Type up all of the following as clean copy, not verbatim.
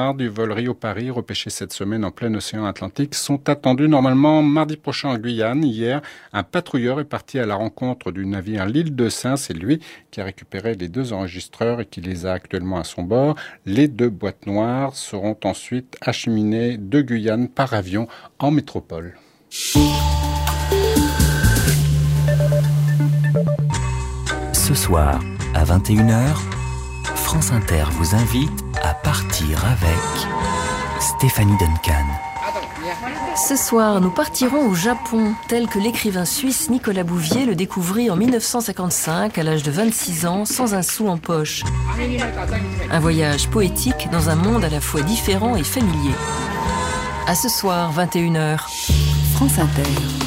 noires du vol Rio-Paris, repêchées cette semaine en plein océan Atlantique, sont attendues normalement mardi prochain en Guyane. Hier, un patrouilleur est parti à la rencontre du navire l'Île de Saint. C'est lui qui a récupéré les 2 enregistreurs et qui les a actuellement à son bord. Les 2 boîtes noires seront ensuite acheminées de Guyane par avion en métropole. Ce soir, à 21h, France Inter vous invite à partir avec Stéphanie Duncan. Ce soir, nous partirons au Japon, tel que l'écrivain suisse Nicolas Bouvier le découvrit en 1955, à l'âge de 26 ans, sans un sou en poche. Un voyage poétique dans un monde à la fois différent et familier. À ce soir, 21h, France Inter.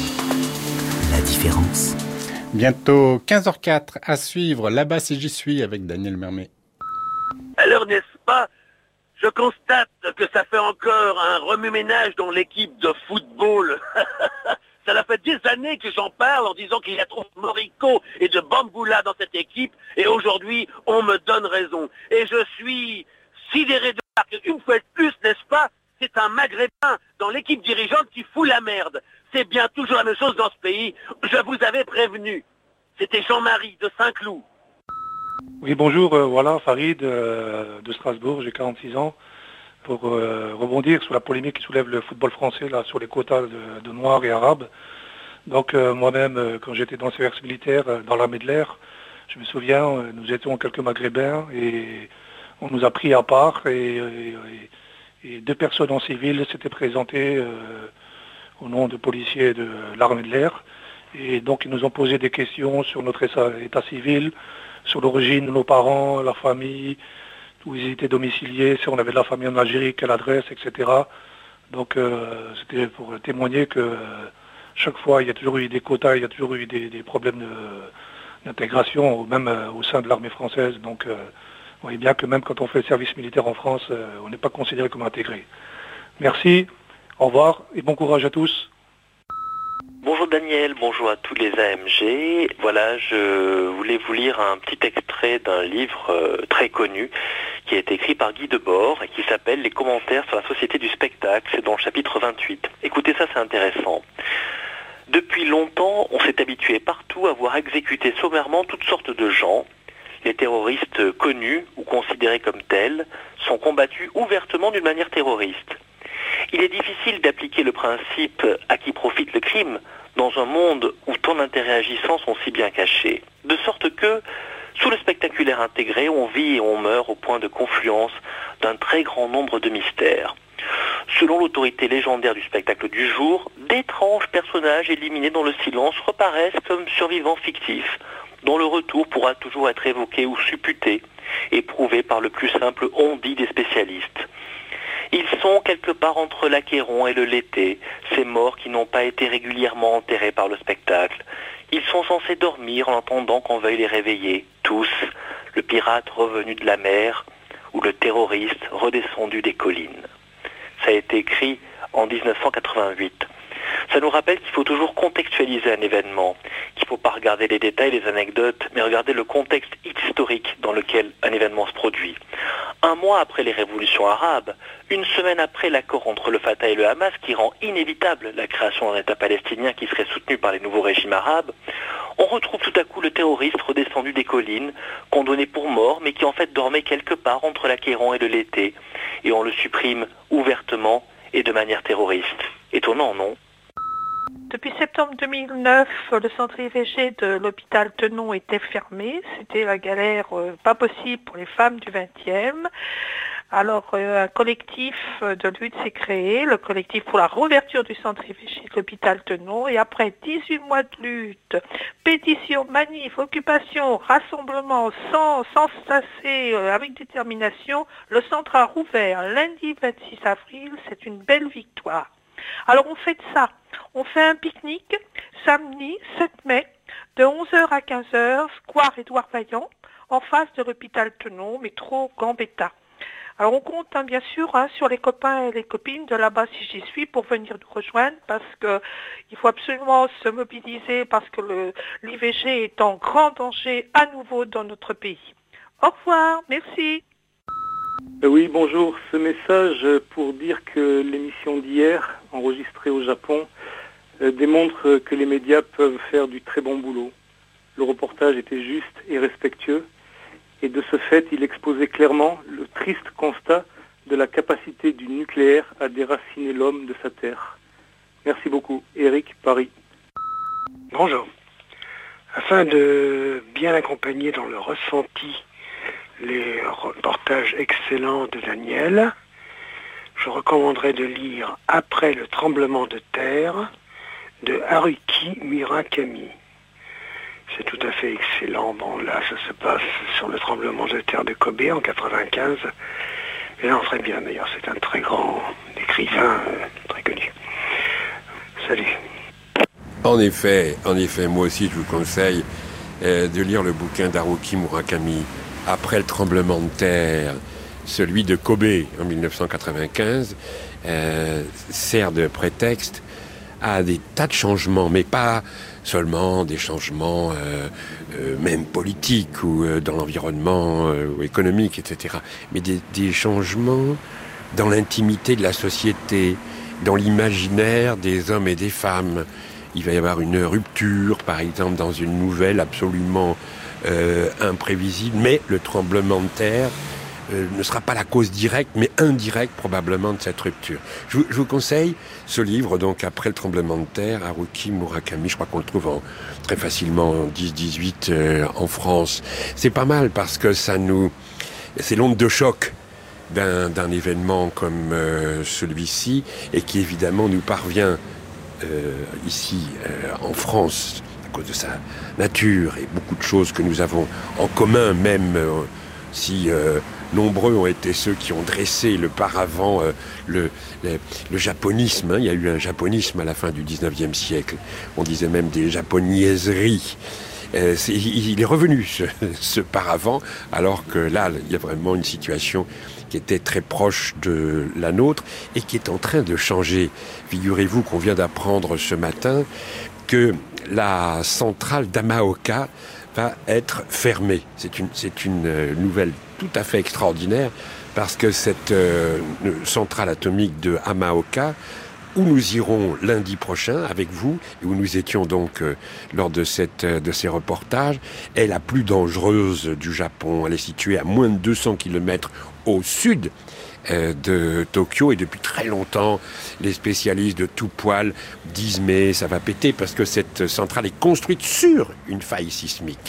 La différence. Bientôt 15h04 à suivre Là-bas si j'y suis avec Daniel Mermet. Alors n'est-ce pas, je constate que ça fait encore un remue-ménage dans l'équipe de football. Ça fait des années que j'en parle en disant qu'il y a trop de Morico et de Bamboula dans cette équipe et aujourd'hui on me donne raison. Et je suis sidéré de voir qu'une fois de plus, n'est-ce pas, c'est un Maghrébin dans l'équipe dirigeante qui fout la merde. C'est bien toujours la même chose dans ce pays. Je vous avais prévenu. C'était Jean-Marie de Saint-Cloud. Oui, bonjour, voilà, Farid de Strasbourg, j'ai 46 ans. Pour rebondir sur la polémique qui soulève le football français, là, sur les quotas de Noirs et Arabes. Donc moi-même, quand j'étais dans le service militaire, dans l'armée de l'air, je me souviens, nous étions quelques Maghrébins et on nous a pris à part et 2 personnes en civil s'étaient présentées au nom de policiers de l'armée de l'air. Et donc ils nous ont posé des questions sur notre état civil, sur l'origine de nos parents, la famille, où ils étaient domiciliés, si on avait de la famille en Algérie, quelle adresse, etc. Donc c'était pour témoigner que chaque fois il y a toujours eu des quotas, il y a toujours eu des problèmes d'intégration, même au sein de l'armée française. Donc vous voyez bien que même quand on fait le service militaire en France, on n'est pas considéré comme intégré. Merci, au revoir et bon courage à tous. Bonjour Daniel, bonjour à tous les AMG. Voilà, je voulais vous lire un petit extrait d'un livre très connu qui a été écrit par Guy Debord et qui s'appelle « Les commentaires sur la société du spectacle ». C'est dans le chapitre 28. Écoutez ça, c'est intéressant. Depuis longtemps, on s'est habitué partout à voir exécuter sommairement toutes sortes de gens. Les terroristes connus ou considérés comme tels sont combattus ouvertement d'une manière terroriste. Il est difficile d'appliquer le principe « à qui profite le crime » dans un monde où tant d'intérêts agissants sont si bien cachés. De sorte que, sous le spectaculaire intégré, on vit et on meurt au point de confluence d'un très grand nombre de mystères. Selon l'autorité légendaire du spectacle du jour, d'étranges personnages éliminés dans le silence reparaissent comme survivants fictifs, dont le retour pourra toujours être évoqué ou supputé, et prouvé par le plus simple on-dit des spécialistes. Ils sont quelque part entre l'Achéron et le Lété, ces morts qui n'ont pas été régulièrement enterrés par le spectacle. Ils sont censés dormir en attendant qu'on veuille les réveiller, tous, le pirate revenu de la mer ou le terroriste redescendu des collines. Ça a été écrit en 1988. Ça nous rappelle qu'il faut toujours contextualiser un événement, qu'il ne faut pas regarder les détails, les anecdotes, mais regarder le contexte historique dans lequel un événement se produit. Un mois après les révolutions arabes, une semaine après l'accord entre le Fatah et le Hamas qui rend inévitable la création d'un État palestinien qui serait soutenu par les nouveaux régimes arabes, on retrouve tout à coup le terroriste redescendu des collines, condamné pour mort, mais qui en fait dormait quelque part entre l'Achéron et le Lété, et on le supprime ouvertement et de manière terroriste. Étonnant, non ? Depuis septembre 2009, le centre IVG de l'hôpital Tenon était fermé. C'était la galère pas possible pour les femmes du 20e. Alors, un collectif de lutte s'est créé, le collectif pour la réouverture du centre IVG de l'hôpital Tenon. Et après 18 mois de lutte, pétition, manif, occupation, rassemblement, sans cesser, avec détermination, le centre a rouvert lundi 26 avril. C'est une belle victoire. Alors, on fait ça. On fait un pique-nique samedi 7 mai de 11h à 15h, square Édouard Vaillant, en face de l'hôpital Tenon, métro Gambetta. Alors on compte bien sûr sur les copains et les copines de là-bas si j'y suis pour venir nous rejoindre parce que il faut absolument se mobiliser parce que l'IVG est en grand danger à nouveau dans notre pays. Au revoir, merci. Oui, bonjour. Ce message pour dire que l'émission d'hier, enregistrée au Japon, démontre que les médias peuvent faire du très bon boulot. Le reportage était juste et respectueux, et de ce fait, il exposait clairement le triste constat de la capacité du nucléaire à déraciner l'homme de sa terre. Merci beaucoup. Eric, Paris. Bonjour. Afin de bien accompagner dans le ressenti les reportages excellents de Daniel, je recommanderais de lire Après le tremblement de terre de Haruki Murakami. C'est tout à fait excellent. Bon, là, ça se passe sur le tremblement de terre de Kobe en 95. Et là, on ferait bien, d'ailleurs. C'est un très grand écrivain, très connu. Salut. En effet, moi aussi, je vous conseille de lire le bouquin d'Haruki Murakami, Après le tremblement de terre, celui de Kobe en 1995, sert de prétexte à des tas de changements, mais pas seulement des changements même politiques ou dans l'environnement ou économique, etc., mais des changements dans l'intimité de la société, dans l'imaginaire des hommes et des femmes. Il va y avoir une rupture, par exemple, dans une nouvelle absolument imprévisible, mais le tremblement de terre ne sera pas la cause directe, mais indirecte probablement de cette rupture. Je vous conseille ce livre, donc Après le tremblement de terre, Haruki Murakami. Je crois qu'on le trouve très facilement en 10-18 en France. C'est pas mal parce que c'est l'onde de choc d'un événement comme celui-ci, et qui évidemment nous parvient ici en France à cause de sa nature et beaucoup de choses que nous avons en commun, même si nombreux ont été ceux qui ont dressé le paravent, le japonisme. Il y a eu un japonisme à la fin du 19e siècle. On disait même des japoniaiseries. Il est revenu ce paravent, alors que là, il y a vraiment une situation qui était très proche de la nôtre et qui est en train de changer. Figurez-vous qu'on vient d'apprendre ce matin que la centrale d'Hamaoka va être fermée. C'est une nouvelle tout à fait extraordinaire, parce que cette centrale atomique de Hamaoka, où nous irons lundi prochain avec vous, et où nous étions donc lors de ces reportages, est la plus dangereuse du Japon. Elle est située à moins de 200 km au sud de Tokyo, et depuis très longtemps, les spécialistes de tout poil disent mais ça va péter, parce que cette centrale est construite sur une faille sismique.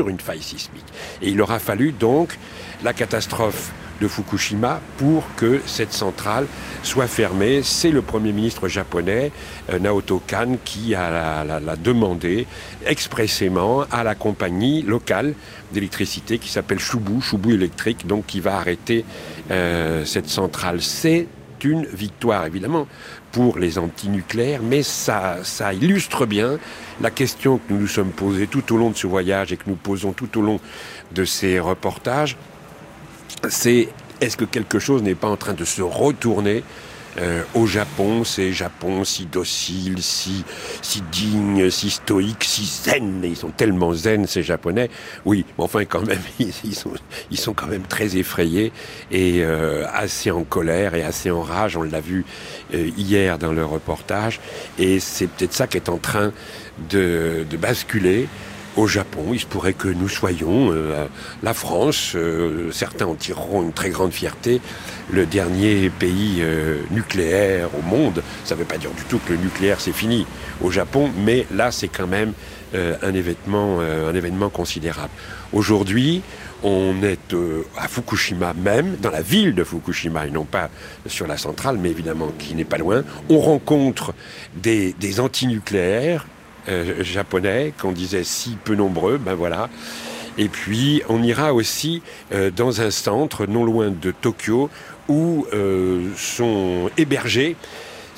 Et il aura fallu donc la catastrophe de Fukushima pour que cette centrale soit fermée. C'est le Premier ministre japonais, Naoto Kan, qui l'a demandé expressément à la compagnie locale d'électricité qui s'appelle Chubu Électrique, donc qui va arrêter cette centrale. C'est une victoire, évidemment, pour les antinucléaires, mais ça illustre bien la question que nous nous sommes posée tout au long de ce voyage et que nous posons tout au long de ces reportages. C'est, est-ce que quelque chose n'est pas en train de se retourner au Japon, ces Japons si dociles, si dignes, si stoïques, si zen. Ils sont tellement zen, ces Japonais. Oui, mais enfin, quand même, ils sont quand même très effrayés et assez en colère et assez en rage. On l'a vu hier dans le reportage. Et c'est peut-être ça qui est en train de basculer au Japon. Il se pourrait que nous soyons, la France, certains en tireront une très grande fierté, le dernier pays nucléaire au monde. Ça ne veut pas dire du tout que le nucléaire c'est fini au Japon, mais là c'est quand même un événement considérable. Aujourd'hui, on est à Fukushima même, dans la ville de Fukushima, et non pas sur la centrale, mais évidemment qui n'est pas loin. On rencontre des antinucléaires japonais, qu'on disait si peu nombreux, ben voilà. Et puis, on ira aussi dans un centre non loin de Tokyo où sont hébergés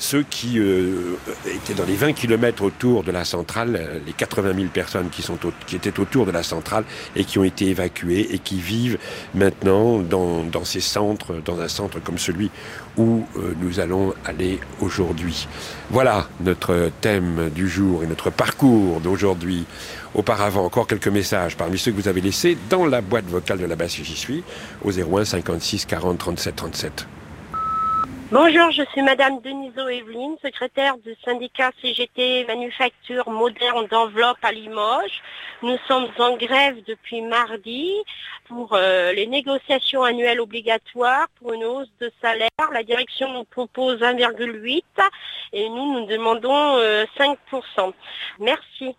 ceux qui étaient dans les 20 kilomètres autour de la centrale, les 80 000 personnes qui étaient autour de la centrale et qui ont été évacuées et qui vivent maintenant dans ces centres, dans un centre comme celui où nous allons aller aujourd'hui. Voilà notre thème du jour et notre parcours d'aujourd'hui. Auparavant, encore quelques messages parmi ceux que vous avez laissés dans la boîte vocale de là-bas si j'y suis, au 01 56 40 37 37. Bonjour, je suis Madame Deniso Evelyne, secrétaire du syndicat CGT Manufacture Moderne d'Enveloppe à Limoges. Nous sommes en grève depuis mardi pour les négociations annuelles obligatoires pour une hausse de salaire. La direction nous propose 1,8 et nous demandons 5%. Merci.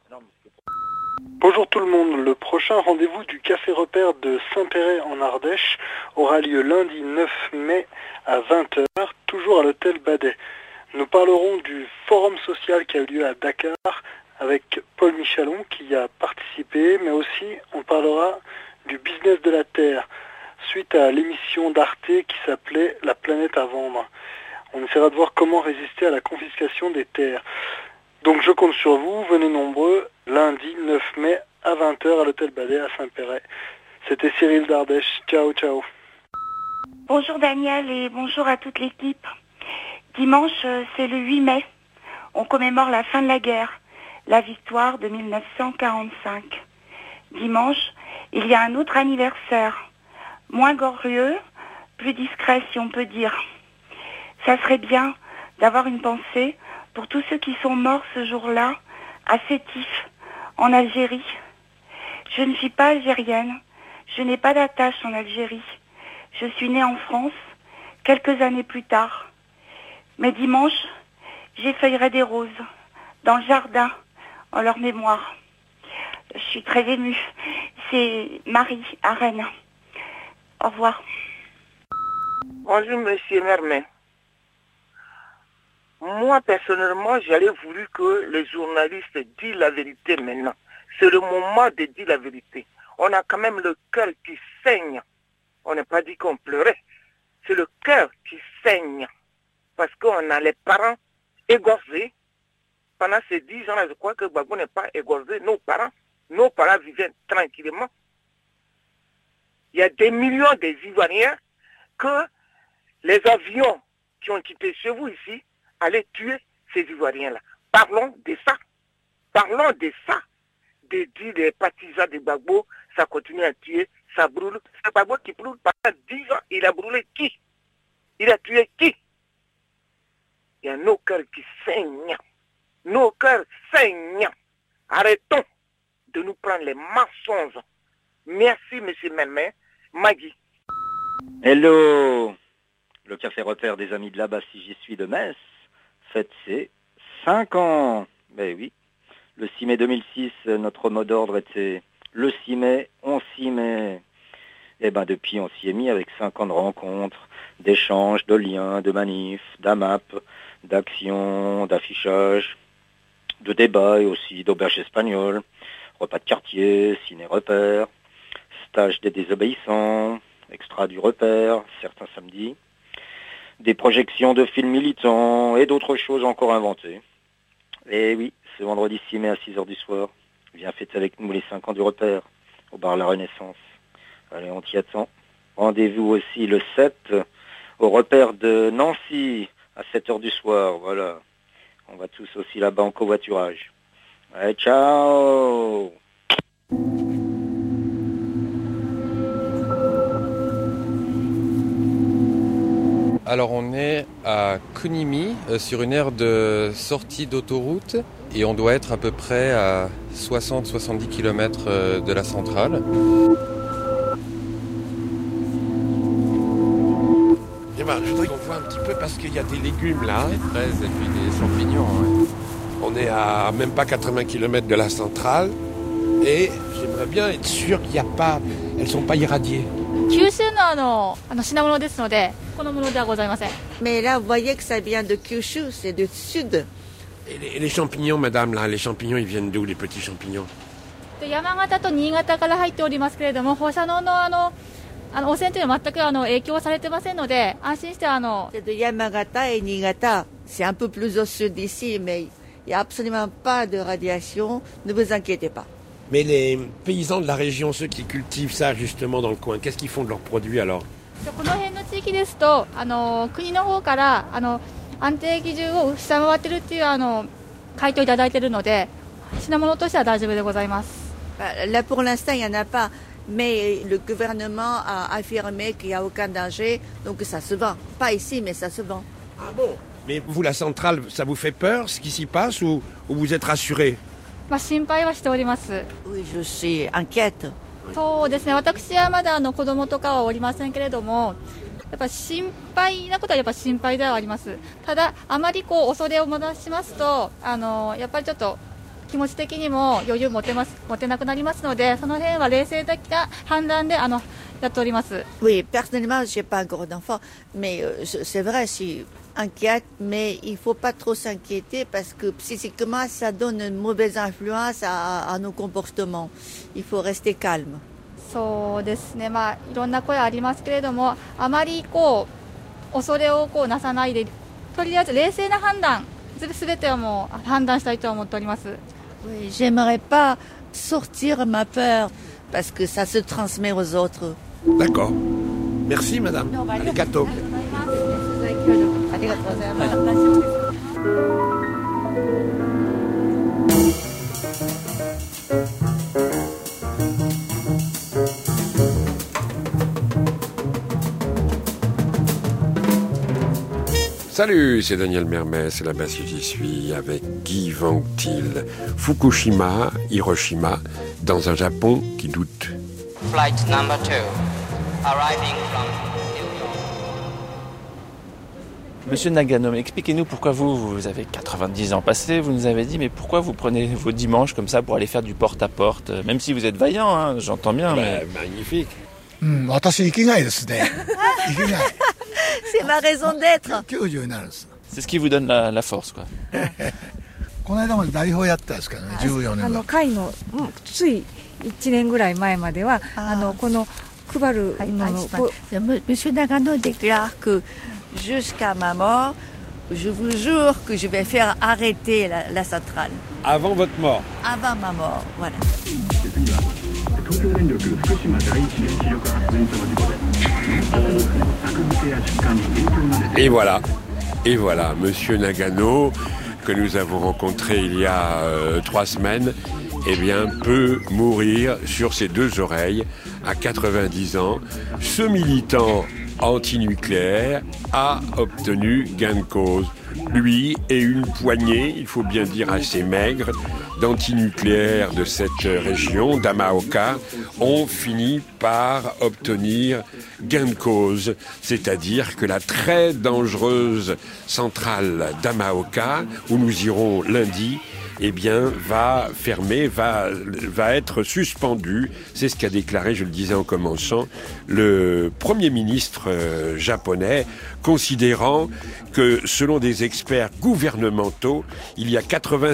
Bonjour tout le monde, le prochain rendez-vous du Café Repère de Saint-Péray en Ardèche aura lieu lundi 9 mai à 20h, toujours à l'hôtel Badet. Nous parlerons du forum social qui a eu lieu à Dakar avec Paul Michalon qui y a participé, mais aussi on parlera du business de la terre suite à l'émission d'Arte qui s'appelait La planète à vendre. On essaiera de voir comment résister à la confiscation des terres. Donc je compte sur vous, venez nombreux, lundi 9 mai à 20h à l'hôtel Badet à Saint-Péray. C'était Cyril d'Ardèche, ciao ciao. Bonjour Daniel et bonjour à toute l'équipe. Dimanche, c'est le 8 mai. On commémore la fin de la guerre, la victoire de 1945. Dimanche, il y a un autre anniversaire, moins glorieux, plus discret si on peut dire. Ça serait bien d'avoir une pensée pour tous ceux qui sont morts ce jour-là, à Sétif, en Algérie. Je ne suis pas algérienne, je n'ai pas d'attache en Algérie. Je suis née en France, quelques années plus tard. Mais dimanche, j'effeuillerai des roses, dans le jardin, en leur mémoire. Je suis très émue. C'est Marie, à Rennes. Au revoir. Bonjour, monsieur Mermet. Moi, personnellement, j'aurais voulu que les journalistes disent la vérité maintenant. C'est le moment de dire la vérité. On a quand même le cœur qui saigne. On n'a pas dit qu'on pleurait. C'est le cœur qui saigne. Parce qu'on a les parents égorgés. Pendant ces 10 ans-là, je crois que Gbagbo n'est pas égorgé. Nos parents vivaient tranquillement. Il y a des millions des Ivoiriens que les avions qui ont quitté chez vous ici allaient tuer ces Ivoiriens-là. Parlons de ça. Parlons de ça. De dire des partisans de Gbagbo, ça continue à tuer, ça brûle. C'est Gbagbo qui brûle pendant 10 ans. Il a brûlé qui? Il a tué qui? Il y a nos cœurs qui saignent. Nos cœurs saignent. Arrêtons de nous prendre les mensonges. Merci, monsieur Mermet. Maggie. Hello. Le Café Repère des Amis de là-bas, si j'y suis de Metz, fête ses 5 ans. Ben oui. Le 6 mai 2006, notre mot d'ordre était le 6 mai, on s'y met. Et ben depuis, on s'y est mis avec 5 ans de rencontres, d'échanges, de liens, de manifs, d'AMAP, d'actions, d'affichages, de débats et aussi d'auberges espagnoles, repas de quartier, ciné-repères, stage des désobéissants, extra du repère, certains samedis, des projections de films militants et d'autres choses encore inventées. Et oui, ce vendredi 6 mai à 6h du soir, viens fêter avec nous les 5 ans du repère, au bar La Renaissance. Allez, on t'y attend. Rendez-vous aussi le 7, au repère de Nancy, à 7h du soir, voilà. On va tous aussi là-bas en covoiturage. Allez, ciao! Alors on est à Kunimi, sur une aire de sortie d'autoroute, et on doit être à peu près à 60-70 km de la centrale. Eh ben, je voudrais qu'on voit un petit peu parce qu'il y a des légumes là. Des fraises et puis des champignons. Ouais. On est à même pas 80 km de la centrale et j'aimerais bien être sûr qu'il n'y a pas, elles sont pas irradiées. Mais là, vous voyez que ça vient de Kyushu, c'est du sud. Et les champignons, madame, là, les champignons, ils viennent d'où, les petits champignons? C'est de Yamagata et Niigata. C'est un peu plus au sud d'ici, mais il n'y a absolument pas de radiation. Ne vous inquiétez pas. Mais les paysans de la région, ceux qui cultivent ça justement dans le coin, qu'est-ce qu'ils font de leurs produits alors? この辺の地域ですと、国の方から安定基準を下回ってるっていう回答いただいているので、品物としては大丈夫でございます。 Là, pour l'instant, il n'y en a pas. Mais le gouvernement a affirmé qu'il n'y a aucun danger. Donc ça se vend. Pas ici, mais ça se vend. Ah bon? Mais vous, la centrale, ça vous fait peur ce qui s'y passe ou vous êtes rassuré? 心配はしております。 Oui, je suis inquiète. そうですね。私はまだ子供とかはおりませんけれども、やっぱ心配なことはやっぱ心配ではあります。ただあまり恐れを持たしますと、やっぱりちょっと気持ち的にも余裕持てなくなりますので、その辺は冷静的な判断でやっております。 Oui, personnellement, j'ai pas encore d'enfant, mais c'est vrai, je suis inquiète, mais il faut pas trop s'inquiéter parce que psychiquement, ça donne une mauvaise influence à nos comportements. Il faut rester calme. そうですね。いろんな声ありますけれども、あまり恐れをなさないで、とりあえず冷静な判断、すべてをもう判断したいと思っております。 Oui, j'aimerais pas sortir ma peur parce que ça se transmet aux autres. D'accord. Merci, madame. Arigato. Salut, c'est Daniel Mermès, et là-bas si j'y suis, avec Guy Vanctil. Fukushima, Hiroshima, dans un Japon qui doute. Flight number 2, arriving from New York. Monsieur Nagano, expliquez-nous pourquoi vous avez 90 ans passés, vous nous avez dit, mais pourquoi vous prenez vos dimanches comme ça pour aller faire du porte-à-porte, même si vous êtes vaillant, hein, j'entends bien. Mais... Magnifique. C'est ma raison d'être. C'est ce qui vous donne la force, quoi. この間まで代表やったんですからね、14年前。 会のつい1年ぐらい前まではこの配るの。 Monsieur Nagano déclare que jusqu'à ma mort, je vous jure que je vais faire arrêter la centrale. Avant votre mort? Avant ma mort, voilà. Et voilà, Monsieur Nagano, que nous avons rencontré il y a 3 semaines, eh bien, peut mourir sur ses 2 oreilles à 90 ans. Ce militant antinucléaire a obtenu gain de cause. Lui et une poignée, il faut bien dire assez maigre, d'antinucléaires de cette région, d'Amaoka, ont fini par obtenir gain de cause. C'est-à-dire que la très dangereuse centrale d'Amaoka, où nous irons lundi, eh bien, va fermer, va être suspendu. C'est ce qu'a déclaré, je le disais en commençant, le Premier ministre japonais, considérant que, selon des experts gouvernementaux, il y a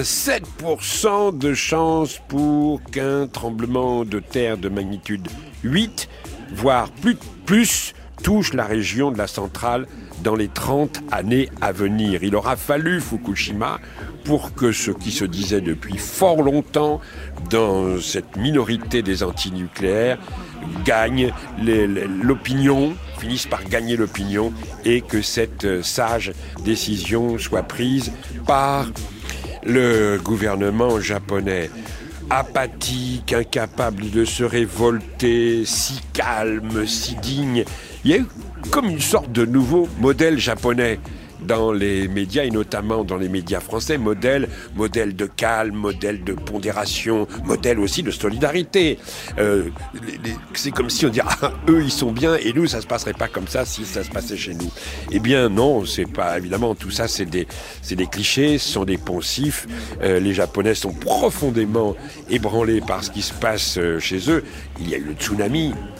87% de chances pour qu'un tremblement de terre de magnitude 8, voire plus, touche la région de la centrale dans les 30 années à venir. Il aura fallu Fukushima pour que ce qui se disait depuis fort longtemps dans cette minorité des antinucléaires gagne l'opinion, finisse par gagner l'opinion et que cette sage décision soit prise par le gouvernement japonais. Apathique, incapable de se révolter, si calme, si digne. Il y a eu comme une sorte de nouveau modèle japonais dans les médias et notamment dans les médias français, modèle de calme, modèle de pondération, modèle aussi de solidarité. C'est comme si on dit eux ils sont bien et nous ça se passerait pas comme ça si ça se passait chez nous. Eh bien non, c'est pas évidemment tout ça c'est des clichés, ce sont des poncifs. Les Japonais sont profondément ébranlés par ce qui se passe chez eux. Il y a eu le tsunami.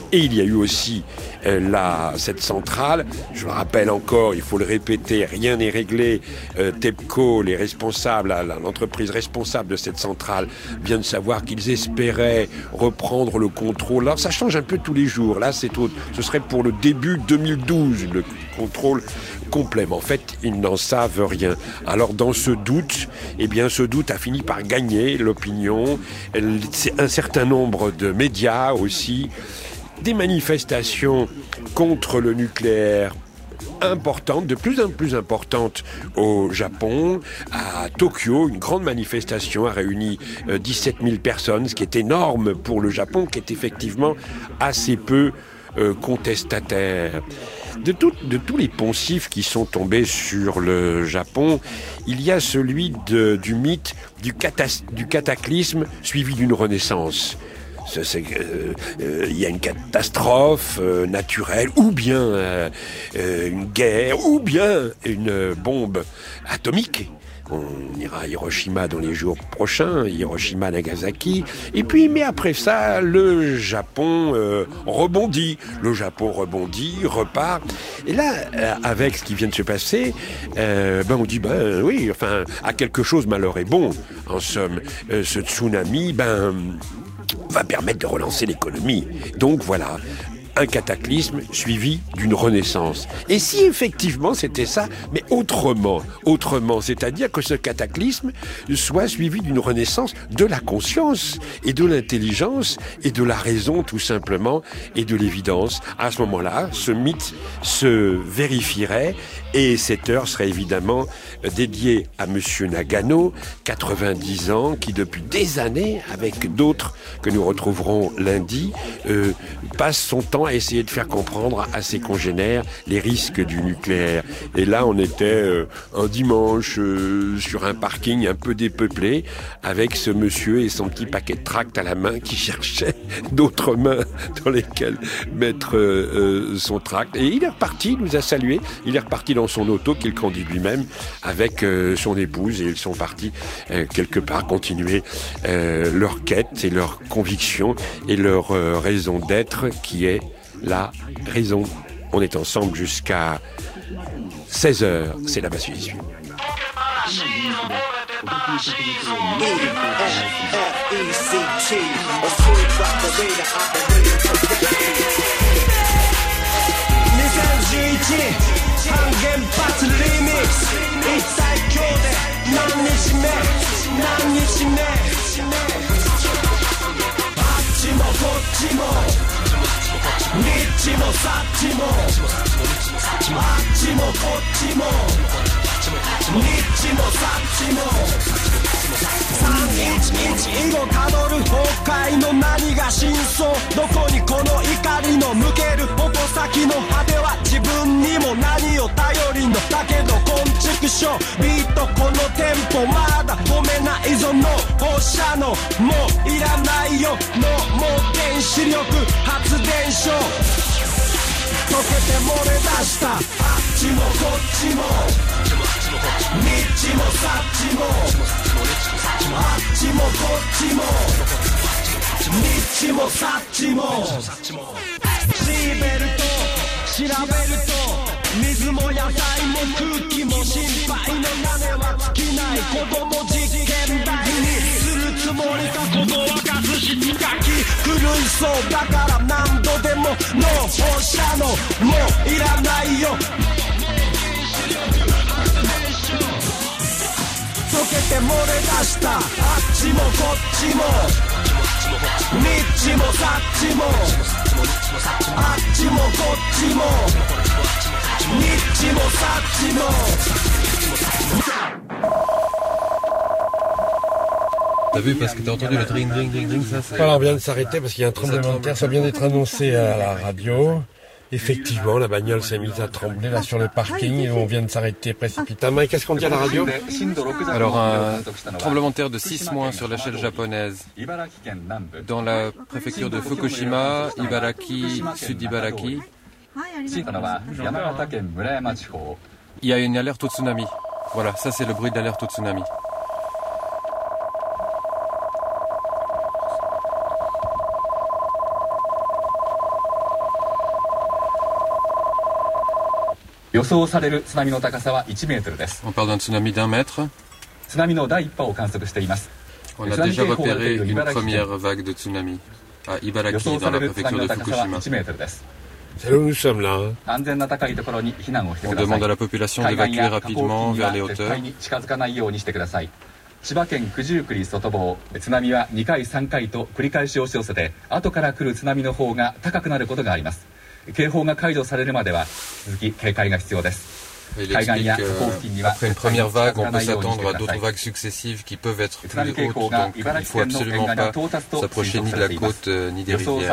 Et il y a eu aussi cette centrale, je le rappelle encore, il faut le répéter, rien n'est réglé. TEPCO, les responsables, l'entreprise responsable de cette centrale, vient de savoir qu'ils espéraient reprendre le contrôle. Alors ça change un peu tous les jours. Là, ce serait pour le début 2012, le contrôle complet. Mais en fait, ils n'en savent rien. Alors dans ce doute, ce doute a fini par gagner l'opinion. C'est un certain nombre de médias aussi, des manifestations contre le nucléaire importantes, de plus en plus importantes au Japon. À Tokyo, une grande manifestation a réuni 17 000 personnes, ce qui est énorme pour le Japon, qui est effectivement assez peu contestataire. De tous les poncifs qui sont tombés sur le Japon, il y a celui du mythe du cataclysme suivi d'une renaissance. Il y a une catastrophe naturelle, ou bien une guerre, ou bien une bombe atomique. On ira à Hiroshima dans les jours prochains, Hiroshima, Nagasaki. Et puis, mais après ça, le Japon rebondit. Le Japon rebondit, repart. Et là, avec ce qui vient de se passer, on dit, oui, enfin, à quelque chose, malheur est bon. En somme, ce tsunami, va permettre de relancer l'économie. Donc voilà, un cataclysme suivi d'une renaissance. Et si effectivement c'était ça, mais autrement, c'est-à-dire que ce cataclysme soit suivi d'une renaissance de la conscience et de l'intelligence et de la raison tout simplement et de l'évidence. À ce moment-là, ce mythe se vérifierait et cette heure serait évidemment dédiée à Monsieur Nagano, 90 ans, qui depuis des années, avec d'autres que nous retrouverons lundi, passe son temps à essayer de faire comprendre à ses congénères les risques du nucléaire. Et là, on était un dimanche sur un parking un peu dépeuplé, avec ce monsieur et son petit paquet de tracts à la main qui cherchait d'autres mains dans lesquelles mettre son tract. Et il est reparti, il nous a salués, il est reparti dans son auto qu'il conduit lui-même avec son épouse et ils sont partis quelque part continuer leur quête et leur conviction et leur raison d'être qui est la raison. On est ensemble jusqu'à 16h, c'est la Basse Suisse.半原発リミックス一切今日で何日目あっちもこっちもニッチもサッチもあっちもこっちもニッチもサッチも311以後たどる崩壊の何が真相どこにこの怒りの向ける矛先の果ては自分にも何を頼りのだけどこんちくしょビートこのテンポまだ止めないぞの放射能もういらないよのもう原子力発電所溶けて漏れ出したあっちもこっちもニッチもサッチもあっちもこっちもニッチもサッチもシーベルト調べると水も野菜も空気も心配の種は尽きない子供実験台にするつもりかこの若ずし書き狂いそうだから何度でもの放射能もういらないよ溶けて漏れ出したあっちもこっちもニッチもサッチもあっちもこっちもニッチもサッチも T'as vu parce que t'as entendu le dring dring dring dring ça c'est... Voilà, on vient de s'arrêter parce qu'il y a un tremblement de terre, ça vient d'être annoncé à la radio. Effectivement, la bagnole s'est mise à trembler là sur le parking et on vient de s'arrêter précipitamment. Et qu'est-ce qu'on dit à la radio? Alors un tremblement de terre de 6 mois sur l'échelle japonaise. Dans la préfecture de Fukushima, Ibaraki, sud Ibaraki. Il y a une alerte au tsunami. Voilà, ça c'est le bruit de l'alerte au tsunami. 予想される津波の高さは1メートルです。 On parle d'un tsunami d'1 mètre. 津波の第1波を観測しています。 On a déjà repéré une première vague de tsunami à Ibaraki dans la préfecture de Fukushima. C'est là où nous sommes là. On demande à la population d'évacuer rapidement vers les hauteurs. 千葉県九十九里外房、津波は2回3回と繰り返し押し寄せて、後から来る津波の方が高くなることがあります。警報が解除されるまでは続き警戒が必要です。 Il explique qu'après une première vague, on peut s'attendre à d'autres vagues successives qui peuvent être plus hautes, donc il ne faut absolument pas s'approcher ni de la côte ni des rivières.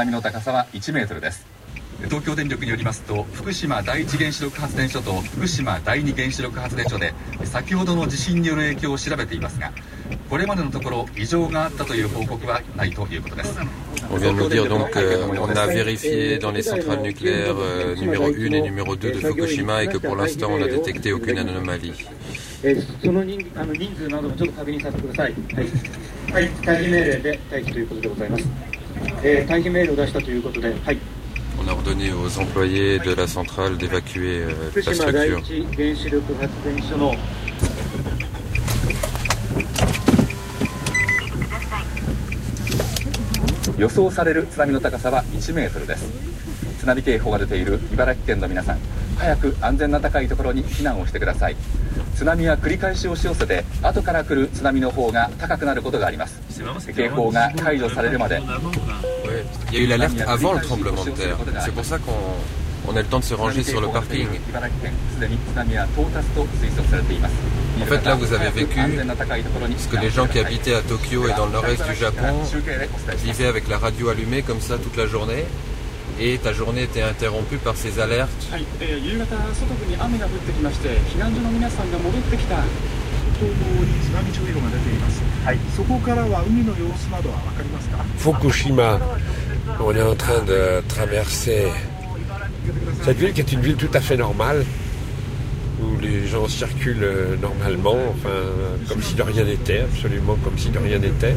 東京電力によりますと、福島第一原子力発電所と福島第二原子力発電所で先ほどの地震による影響を調べていますが、これまでのところ異常があったという報告はないということです。 On vient de nous dire donc qu'on a vérifié dans les centrales nucléaires numéro 1 et numéro 2 de Fukushima et que pour l'instant on n'a détecté aucune anomalie. その人数などもちょっと確認させてください。はい、退避命令で待機ということでございます。退避命令を出したということで、はい。 On a ordonné aux employés de la centrale d'évacuer la structure. 予想される津波の高さは1メートルです。津波警報が出ている茨城県の皆さん、早く安全な高いところに避難をしてください。津波は繰り返し押し寄せて、後から来る津波の方が高くなることがあります。警報が解除されるまで。 Il y a eu l'alerte avant le tremblement de terre. C'est pour ça qu'on a le temps de se ranger sur le parking. En fait, là, vous avez vécu ce que les gens qui habitaient à Tokyo et dans le nord-est du Japon vivaient avec la radio allumée comme ça toute la journée. Et ta journée était interrompue par ces alertes. Fukushima, on est en train de traverser cette ville qui est une ville tout à fait normale, où les gens circulent normalement, enfin comme si de rien n'était, absolument comme si de rien n'était.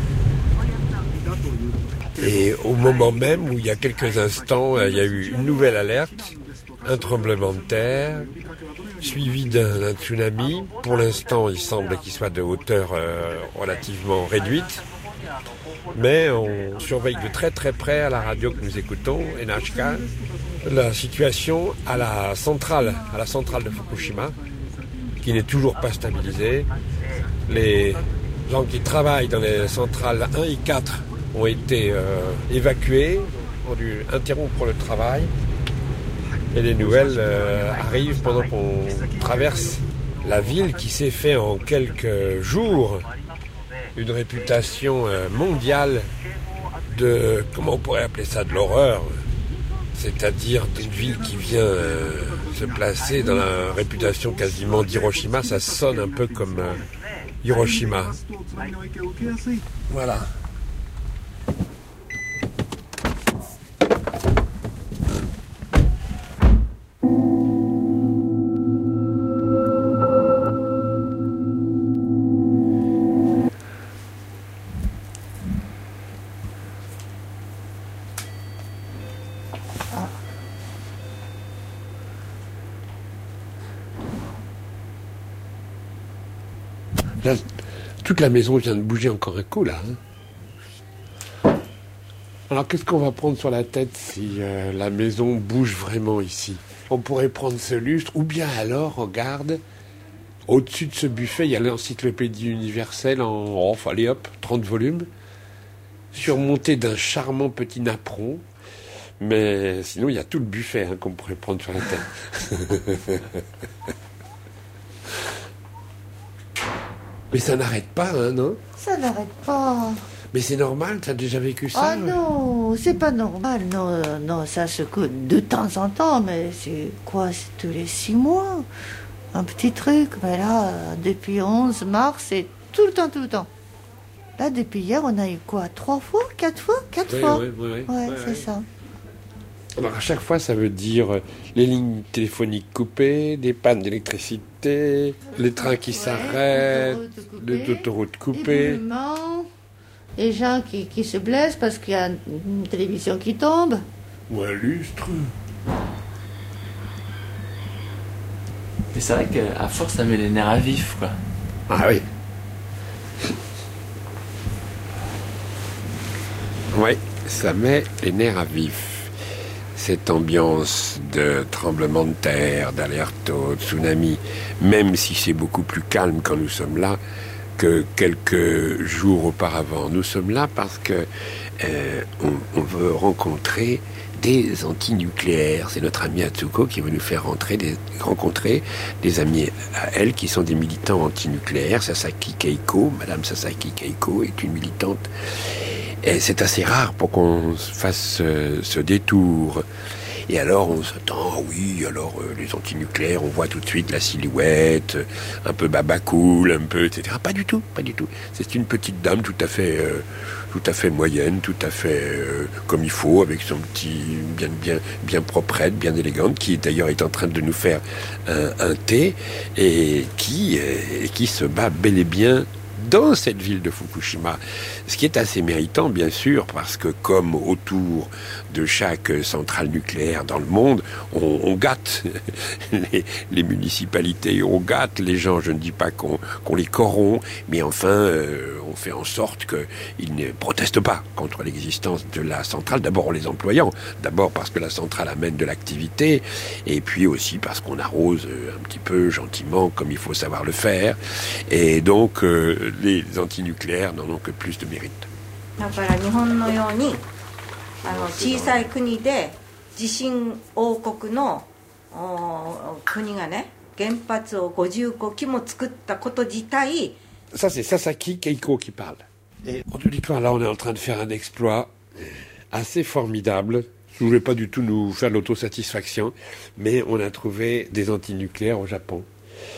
Et au moment même où il y a quelques instants, il y a eu une nouvelle alerte, un tremblement de terre, suivi d'un tsunami. Pour l'instant, il semble qu'il soit de hauteur relativement réduite. Mais on surveille de très très près à la radio que nous écoutons, NHK, la situation à la centrale de Fukushima, qui n'est toujours pas stabilisée. Les gens qui travaillent dans les centrales 1 et 4 ont été évacués, ont dû interrompre le travail. Et les nouvelles arrivent pendant qu'on traverse la ville qui s'est fait en quelques jours une réputation mondiale de, comment on pourrait appeler ça, de l'horreur, c'est-à-dire d'une ville qui vient se placer dans la réputation quasiment d'Hiroshima. Ça sonne un peu comme Hiroshima. Voilà. Là, toute la maison vient de bouger encore un coup, là. Alors, qu'est-ce qu'on va prendre sur la tête si la maison bouge vraiment ici? On pourrait prendre ce lustre, ou bien alors, regarde, au-dessus de ce buffet, il y a l'encyclopédie universelle en off, allez hop, 30 volumes, surmonté d'un charmant petit napperon. Mais sinon, il y a tout le buffet qu'on pourrait prendre sur la tête. Mais ça n'arrête pas, hein, non? Ça n'arrête pas. Mais c'est normal, t'as déjà vécu ça? Ah non, c'est pas normal. Non, non, ça se coûte de temps en temps, mais c'est quoi? C'est tous les 6 mois. Un petit truc, mais là, depuis 11 mars, c'est tout le temps, tout le temps. Là, depuis hier, on a eu quoi? 3 fois? 4 fois? 4 fois. Oui, c'est ça. Alors à chaque fois, ça veut dire les lignes téléphoniques coupées, des pannes d'électricité, les trains qui s'arrêtent, les autoroutes coupées. Les gens qui se blessent parce qu'il y a une télévision qui tombe. Ou un lustre. Mais c'est vrai qu'à force, ça met les nerfs à vif, quoi. Ah oui. Oui, ça met les nerfs à vif. Cette ambiance de tremblement de terre, d'alerte au tsunami, même si c'est beaucoup plus calme quand nous sommes là que quelques jours auparavant. Nous sommes là parce que on veut rencontrer des antinucléaires. C'est notre amie Atsuko qui veut nous faire rencontrer des amis à elle qui sont des militants antinucléaires. Sasaki Keiko, Madame Sasaki Keiko est une militante. Et c'est assez rare pour qu'on fasse ce détour. Et alors on s'attend, oui, alors les antinucléaires, on voit tout de suite la silhouette, un peu babacool, un peu, etc. Pas du tout, pas du tout. C'est une petite dame tout à fait moyenne, tout à fait comme il faut, avec son petit, bien proprette, bien élégante, qui d'ailleurs est en train de nous faire un thé, et qui se bat bel et bien dans cette ville de Fukushima, ce qui est assez méritant bien sûr, parce que comme autour de chaque centrale nucléaire dans le monde, on gâte les municipalités, on gâte les gens. Je ne dis pas qu'on les corrompt, mais enfin on fait en sorte qu'ils ne protestent pas contre l'existence de la centrale, d'abord en les employant, d'abord parce que la centrale amène de l'activité, et puis aussi parce qu'on arrose un petit peu gentiment comme il faut savoir le faire, et donc les antinucléaires n'en ont que plus de mérite. だから日本のように小さい国で地震王国の国がね原発を55基も作ったこと自体 Ça c'est Sasaki Keiko qui parle. Et en tout cas là on est en train de faire un exploit assez formidable. Je ne voulais pas du tout nous faire de l'autosatisfaction, mais on a trouvé des antinucléaires au Japon.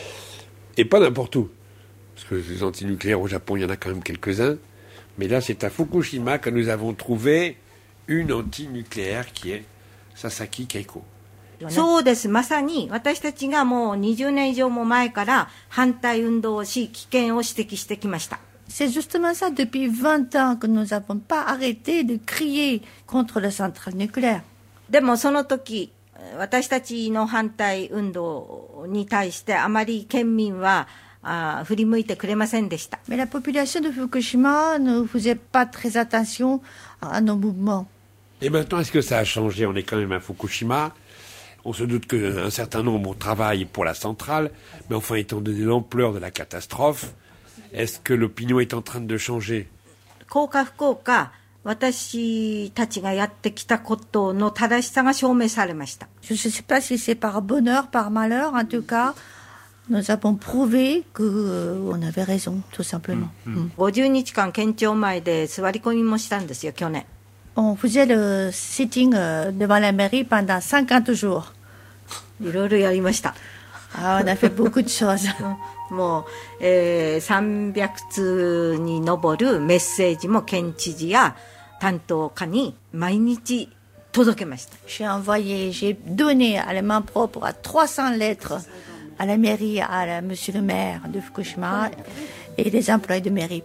Et pas n'importe où. Parce que les antinucléaires au Japon, il y en a quand même quelques-uns. Mais là, c'est à Fukushima que nous avons trouvé une antinucléaire qui est Sasaki Keiko. そうです。まさに私たちがもう20年以上も前から反対運動をし、危険を指摘してきました。 C'est justement ça, depuis 20 ans que nous n'avons pas arrêté de crier contre la centrale nucléaire. でもその時、私たちの反対運動に対してあまり県民は振り向いてくれませんでした。 Mais la population de Fukushima ne faisait pas très attention à nos mouvements. Et maintenant, est-ce que ça a changé? On est quand même à Fukushima. On se doute qu'un certain nombre travaillent pour la centrale, mais enfin, étant donné l'ampleur de la catastrophe, est-ce que l'opinion est en train de changer? 幸か不幸か、私たちがやってきたことの正しさが証明されました。 Je ne sais pas si c'est par bonheur, par malheur, en tout cas, nous avons prouvé qu'on avait raison, tout simplement. 50日間県庁前で座り込みもしたんですよ、去年。 On faisait le sitting devant la mairie pendant 50 jours. いろいろやりました。 Ah, on a fait beaucoup de choses. もう、300通に上るメッセージも県知事や担当課に毎日届けました。 J'ai donné à la main propre à 300 lettres à la mairie, à monsieur le maire de Fukushima et les employés de mairie.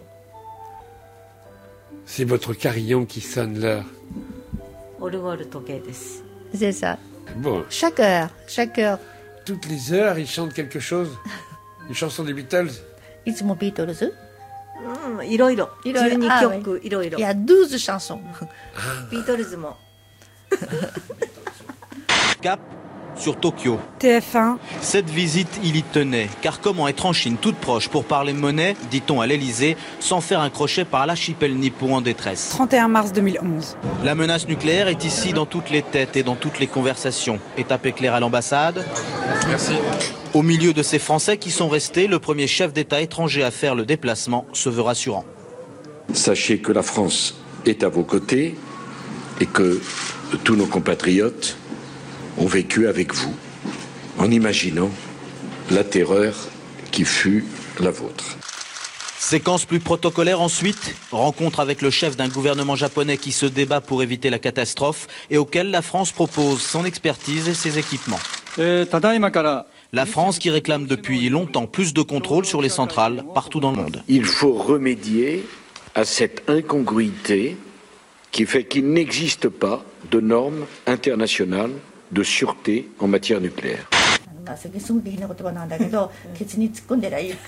C'est votre carillon qui sonne l'heure. オルゴール時計です。 C'est ça. Bon. Chaque heure. Toutes les heures, ils chantent quelque chose. Une chanson des Beatles. いつもビートルズ？ いろいろ。12曲、いろいろ。 Il y a 12 chansons. ビートルズも。 Cap sur Tokyo. TF1. Cette visite, il y tenait, car comment être en Chine toute proche pour parler monnaie, dit-on à l'Elysée, sans faire un crochet par l'archipel nippon en détresse. 31 mars 2011. La menace nucléaire est ici dans toutes les têtes et dans toutes les conversations. Étape éclair à l'ambassade. Merci. Au milieu de ces Français qui sont restés, le premier chef d'État étranger à faire le déplacement se veut rassurant. Sachez que la France est à vos côtés et que tous nos compatriotes ont vécu avec vous, en imaginant la terreur qui fut la vôtre. Séquence plus protocolaire ensuite, rencontre avec le chef d'un gouvernement japonais qui se débat pour éviter la catastrophe et auquel la France propose son expertise et ses équipements. La France qui réclame depuis longtemps plus de contrôle sur les centrales partout dans le monde. Il faut remédier à cette incongruité qui fait qu'il n'existe pas de normes internationales de sûreté en matière nucléaire. すごく下品な言葉なんだけど、ケツに突っ込んでりゃいいって。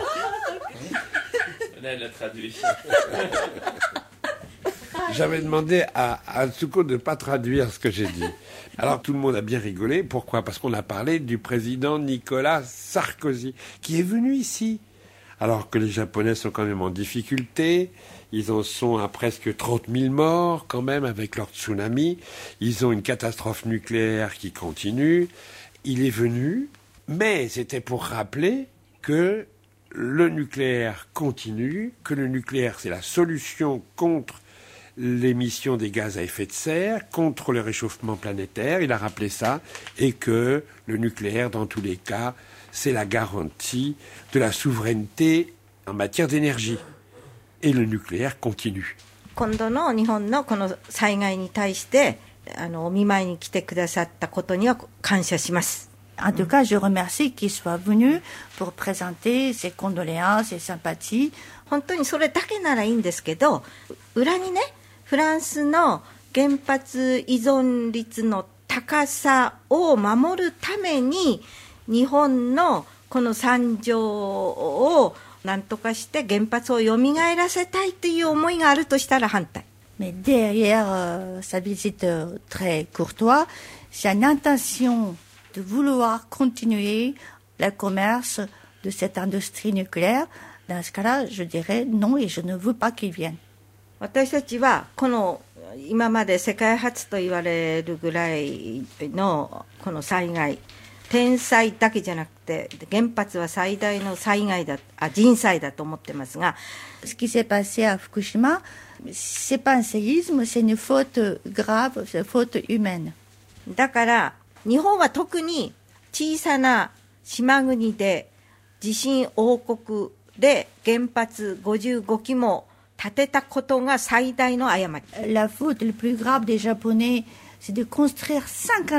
J'avais demandé à Atsuko de ne pas traduire ce que j'ai dit. Alors tout le monde a bien rigolé. Pourquoi? Parce qu'on a parlé du président Nicolas Sarkozy, qui est venu ici. Alors que les Japonais sont quand même en difficulté. Ils en sont à presque 30 000 morts quand même avec leur tsunami. Ils ont une catastrophe nucléaire qui continue. Il est venu, mais c'était pour rappeler que le nucléaire continue, que le nucléaire c'est la solution contre l'émission des gaz à effet de serre, contre le réchauffement planétaire, il a rappelé ça, et que le nucléaire, dans tous les cas, c'est la garantie de la souveraineté en matière d'énergie. Et le nucléaire continue. 今度の日本のこの災害に対してお見舞いに来てくださったことには感謝します。 En tout cas, je remercie qu'il soit venu pour présenter ses condoléances et sympathies. 本当にそれだけならいいんですけど、裏にね、フランスの原発依存率の高さを守るために日本のこの惨状を何とかして原発を蘇らせたいという思いがあるとしたら反対。 Mais derrière sa visite très courtoise, c'est une intention de vouloir continuer le commerce de cette industrie nucléaire. Dans ce cas-là, je dirais non et je ne veux pas qu'il vienne. 私たちはこの今まで世界初と言われるぐらいのこの災害、天災だけじゃなくて原発は最大の災害だ、人災だと思ってますが、 Ce qui s'est passé à Fukushima, c'est pas un séisme, c'est une faute grave, c'est une faute humaine. だから日本は特に小さな島国で地震王国で原発55基も建てたことが最大の誤り。 La faute le plus grave des Japonais, c'est de construire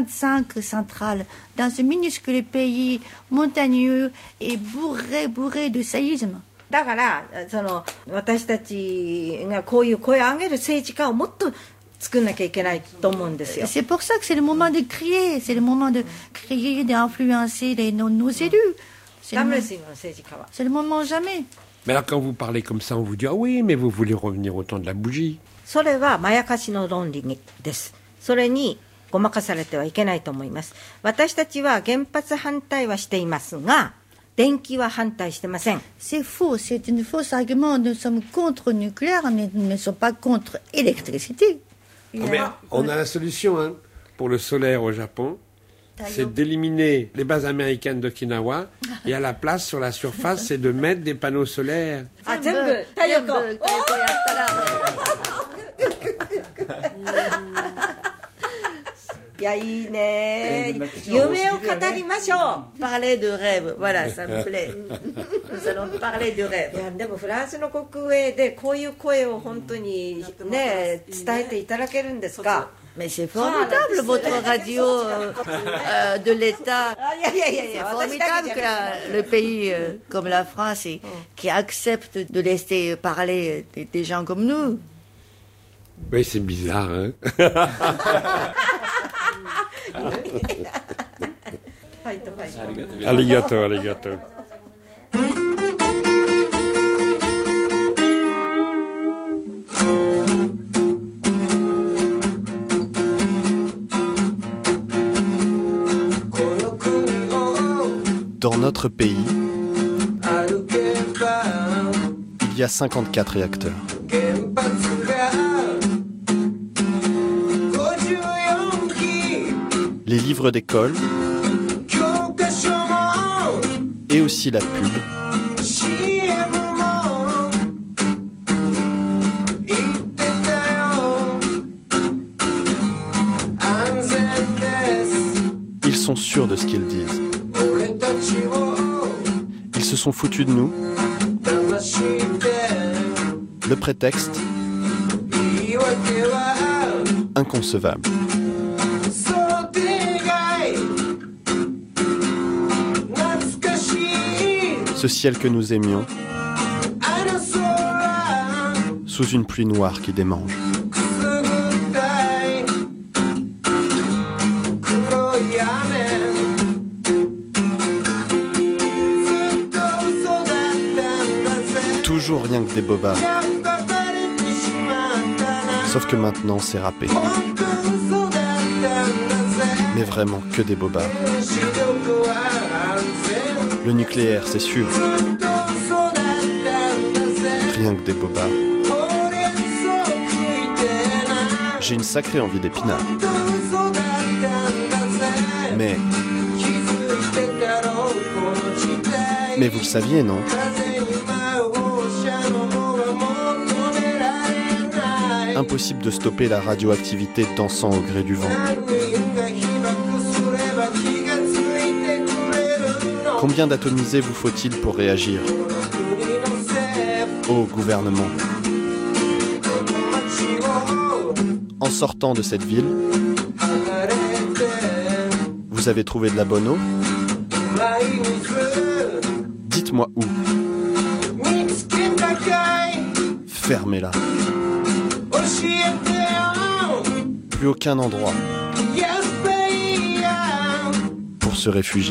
55 centrales dans ce minuscule pays montagneux et bourré de séismes. だから私たちがこういう声を上げる政治家をもっと作んなきゃいけないと思うんですよ。 C'est pour ça que c'est le moment de crier, c'est le moment de crier, d'influencer nos élus. C'est le moment jamais. Mais alors quand vous parlez comme ça, on vous dit « Ah oui, mais vous voulez revenir au temps de la bougie ». それはまやかしの論理です。それにごまかされてはいけないと思います。私たちは原発反対はしていますが、電気は反対してません。 C'est faux, c'est une fausse argument. Nous sommes contre le nucléaire, mais nous ne sommes pas contre l'électricité. Mais on a la solution hein, pour le solaire au Japon. C'est d'éliminer les bases américaines d'Okinawa et à la place, sur la surface, c'est de mettre des panneaux solaires. Parler de rêve, voilà, ça me plaît. Nous allons parler de rêve. でもフランスの国営でこういう声を本当にね伝えていただけるんですか。 Mais c'est formidable, votre radio de l'État. C'est formidable que le pays comme la France qui accepte de laisser parler des gens comme nous. Oui, c'est bizarre, hein. Arigato, arigato. Dans notre pays, il y a 54 réacteurs. Les livres d'école et aussi la pub. Ils sont sûrs de ce qu'ils disent. Ils se sont foutus de nous. Le prétexte, inconcevable. Ce ciel que nous aimions, sous une pluie noire qui démange. toujours rien que des bobards. Sauf que maintenant c'est râpé. Mais vraiment que des bobards. Le nucléaire, c'est sûr. Rien que des bobards. J'ai une sacrée envie d'épinards. Mais vous le saviez, non? Impossible de stopper la radioactivité dansant au gré du vent. Combien d'atomisés vous faut-il pour réagir? Ô gouvernement. En sortant de cette ville, vous avez trouvé de la bonne eau? Dites-moi où. Fermez-la. Plus aucun endroit pour se réfugier.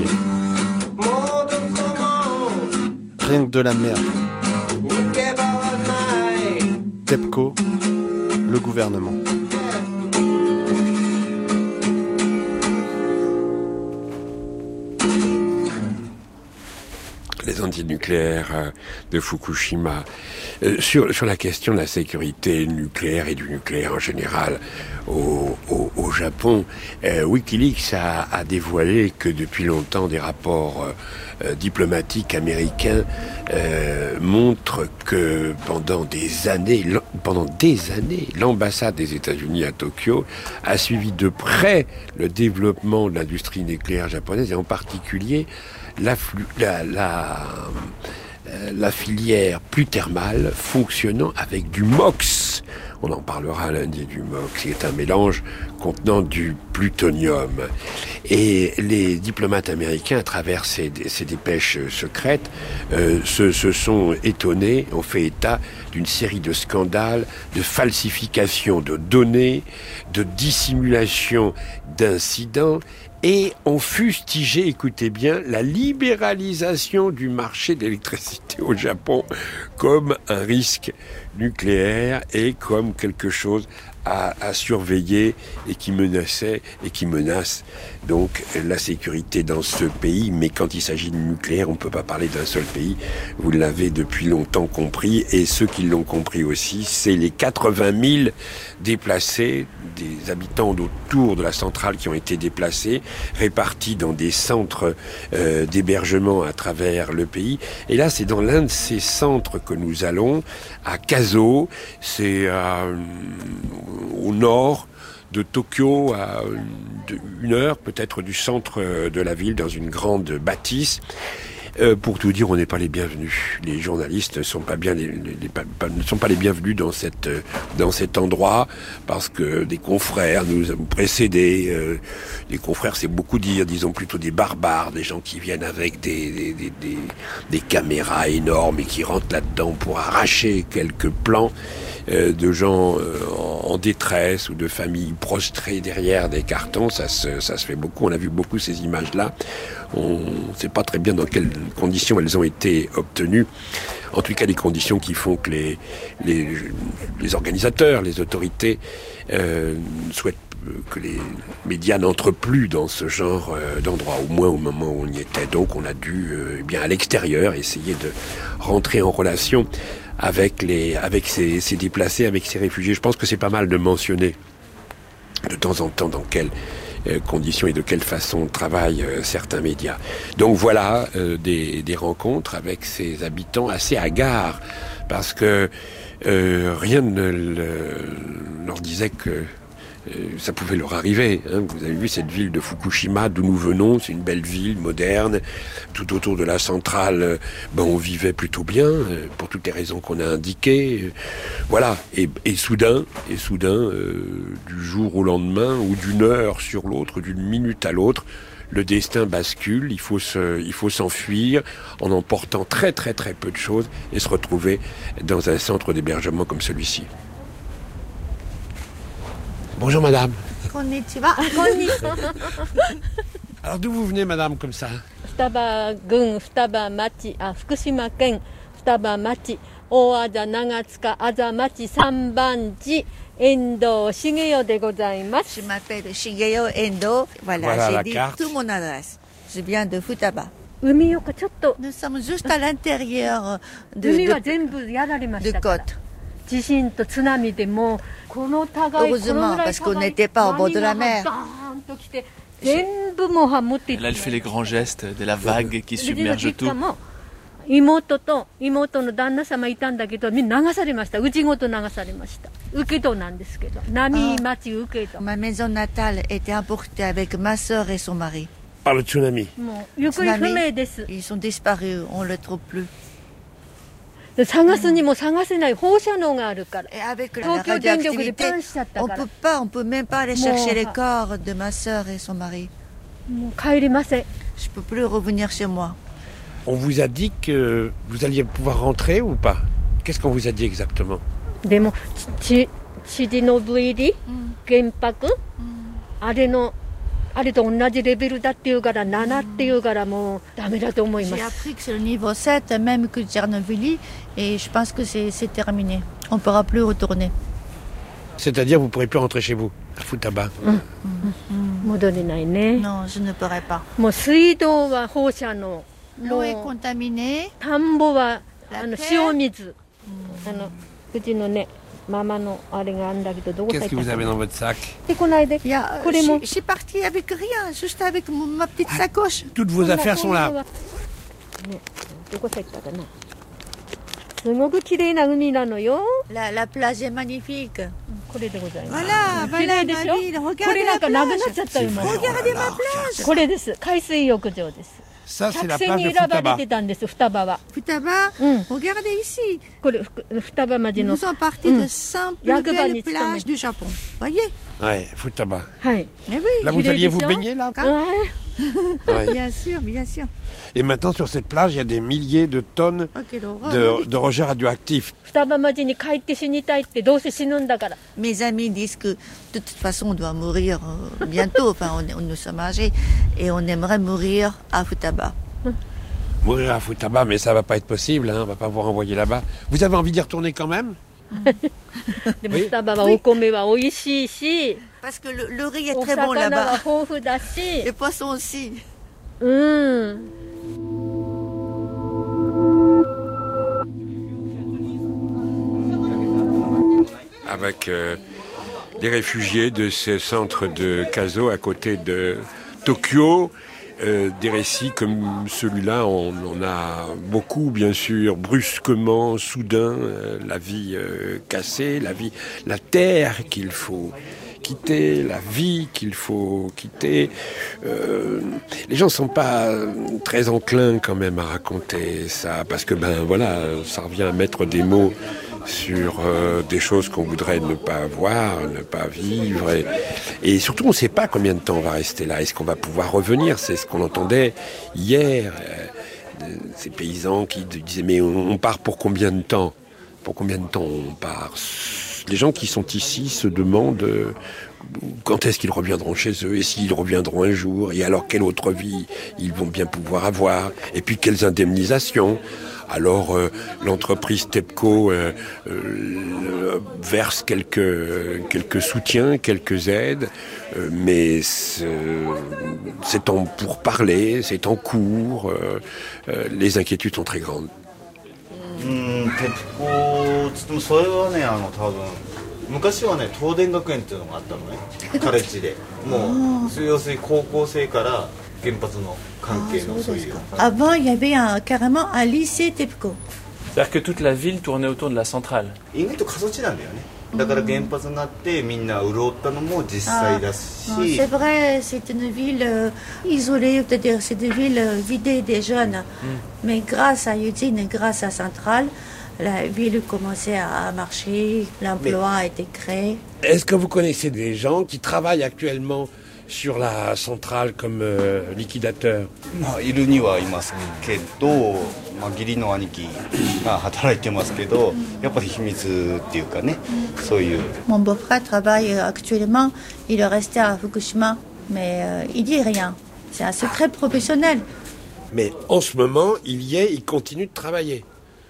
Rien que de la merde. TEPCO, le gouvernement. Les antinucléaires de Fukushima. Sur la question de la sécurité nucléaire et du nucléaire en général au Japon, Wikileaks a dévoilé que depuis longtemps des rapports diplomatiques américains montrent que pendant des années, l'ambassade des États-Unis à Tokyo a suivi de près le développement de l'industrie nucléaire japonaise et en particulier la filière plus thermale fonctionnant avec du MOX. On en parlera lundi du MOX, qui est un mélange contenant du plutonium. Et les diplomates américains, à travers ces dépêches secrètes, se sont étonnés, ont fait état d'une série de scandales, de falsification de données, de dissimulation d'incidents, et ont fustigé, écoutez bien, la libéralisation du marché de l'électricité au Japon comme un risque nucléaire et comme quelque chose à surveiller et qui menaçait et qui menace donc la sécurité dans ce pays. Mais quand il s'agit de nucléaire, on ne peut pas parler d'un seul pays. Vous l'avez depuis longtemps compris, et ceux qui l'ont compris aussi, c'est les 80 000 déplacés, des habitants autour de la centrale qui ont été déplacés, répartis dans des centres d'hébergement à travers le pays. Et là, c'est dans l'un de ces centres que nous allons, à Kazo, c'est au nord de Tokyo, à une heure peut-être du centre de la ville, dans une grande bâtisse. Pour tout dire, on n'est pas les bienvenus. Les journalistes ne sont pas les bienvenus dans cet endroit, parce que des confrères nous ont précédés. Les confrères, c'est beaucoup dire, disons plutôt des barbares, des gens qui viennent avec des caméras énormes et qui rentrent là-dedans pour arracher quelques plans de gens en détresse ou de familles prostrées derrière des cartons. Ça se fait beaucoup. On a vu beaucoup ces images-là. On ne sait pas très bien dans quelles conditions elles ont été obtenues. En tout cas, les conditions qui font que les organisateurs, les autorités souhaitent que les médias n'entrent plus dans ce genre d'endroit, au moins au moment où on y était. Donc on a dû, bien à l'extérieur, essayer de rentrer en relation avec ces déplacés, avec ces réfugiés. Je pense que c'est pas mal de mentionner de temps en temps dans quelles conditions et de quelle façon travaillent certains médias. Donc voilà des rencontres avec ces habitants assez hagards, parce que rien ne leur disait que ça pouvait leur arriver. Vous avez vu cette ville de Fukushima, d'où nous venons, c'est une belle ville moderne. Tout autour de la centrale, on vivait plutôt bien, pour toutes les raisons qu'on a indiquées. Voilà. Et soudain, du jour au lendemain, ou d'une heure sur l'autre, d'une minute à l'autre, le destin bascule. Il faut s'enfuir en emportant très très très peu de choses et se retrouver dans un centre d'hébergement comme celui-ci. Bonjour madame. Konnichiwa. Alors d'où vous venez madame comme ça? 双葉郡双葉町、福島県双葉町大字長塚あざ町三番地遠藤茂代でございます。 Je m'appelle Shigeyo Endo. Voilà, j'ai dit toute mon adresse. Je viens de Futaba. Nous sommes juste à l'intérieur de côte. Heureusement, parce qu'on n'était pas au bord de la mer. Là, elle fait les grands gestes de la vague qui submerge tout. 妹と妹の旦那様いたんだけど、みんな流されました。うちごと流されました。請戸なんですけど、波町請戸。 Ma maison natale était emportée avec ma sœur et son mari. Par le tsunami. もう行方不明です。 Ils sont disparus, on ne les trouve plus. 探すにも探せない放射能があるから。 Et avec la radioactivité, on peut même pas aller chercher les corps de ma sœur et son mari. もう帰りません。 Je peux plus revenir chez moi. On vous a dit que vous alliez pouvoir rentrer ou pas? Qu'est-ce qu'on vous a dit exactement? でもチリノブイリ原爆あれと同じレベルだっていうから7っていうからもうダメだと思います。 J'ai appris que c'est le niveau 7 même que Tchernobyl et je pense que c'est terminé. On ne pourra plus retourner. C'est-à-dire vous ne pourrez plus rentrer chez vous à Futaba. 戻れないね。 Non, je ne pourrai pas. もう水道は放射能。 L'eau est contaminée. 田んぼは塩水。うちのねママのあれがあるんだけどどこ入った？ Qu'est-ce que vous avez dans votre sac? でこないで。これも。 Je suis partie avec rien, juste avec ma petite sacoche. Toutes vos affaires sont là. ね、どこ入ったかな。すごく綺麗な海なのよ。 La plage est magnifique. これでございます。 Voilà, David, regardez これなんかなくなっちゃったよ。 Regardez ma plage. これです。海水浴場です。 Ça, c'est la 100選 plage に de 選ばれ Futaba. てたんです。双葉は。 Futaba, regardez ici. これ双葉町の。 Nous sommes partis de 100 plus belles plages du Japon. Voyez? Ouais, Futaba. はい。 Mais oui. Là, vous alliez vous baigner là? Ouais. Bien sûr, bien sûr. Et maintenant, sur cette plage, il y a des milliers de tonnes de rejets radioactifs. 双葉町に帰って死にたいってどうせ死ぬんだから。 Mes amis disent que de toute façon on doit mourir bientôt. Enfin, nous sommes âgés et on aimerait mourir à Futaba. Mourir à Futaba, mais ça va pas être possible, hein, on va pas vous renvoyer là-bas. Vous avez envie d'y retourner quand même? でも双葉はお米は美味しいし、 Parce que le riz est très bon là-bas. お魚は豊富だし、 Les poissons aussi. Avec des réfugiés de ce centre de Kazo à côté de Tokyo. Des récits comme celui-là, on en a beaucoup, bien sûr, brusquement, soudain, la vie cassée, la terre qu'il faut quitter, la vie qu'il faut quitter. Les gens sont pas très enclins quand même à raconter ça, parce que voilà, ça revient à mettre des mots sur des choses qu'on voudrait ne pas voir, ne pas vivre. Et surtout, on ne sait pas combien de temps on va rester là. Est-ce qu'on va pouvoir revenir? C'est ce qu'on entendait hier. Ces paysans qui disaient, mais on part pour combien de temps? Pour combien de temps on part? Les gens qui sont ici se demandent quand est-ce qu'ils reviendront chez eux, et s'ils reviendront un jour, et alors quelle autre vie ils vont bien pouvoir avoir, et puis quelles indemnisations. Alors l'entreprise TEPCO verse quelques soutiens, quelques aides, mais c'est en pourparlers, c'est en cours. Les inquiétudes sont très grandes. それはね多分昔はね東電学園っていうのがあったのねカレッジでもう要するに高校生から原発の関係のそういう Avant il y avait carrément un lycée TEPCO. C'est-à-dire que toute la ville tournait autour de la centrale. 意外と過疎地なんだよねだから原発になってみんな潤ったのも実際だし C'est vrai, c'est une ville isolée, c'est-à-dire c'est une ville vidée des jeunes. Mais grâce à Yuzin et grâce à Centrale, la ville commençait à marcher, l'emploi a été créé. Est-ce que vous connaissez des gens qui travaillent actuellement sur la centrale comme liquidateur? いるにはいますけど、義理の兄貴が働いてますけど、やっぱり秘密っていうかね、そういう。 Mon beau-frère travaille actuellement, il est resté à Fukushima, mais il dit rien. C'est un secret professionnel. Mais en ce moment, il continue de travailler.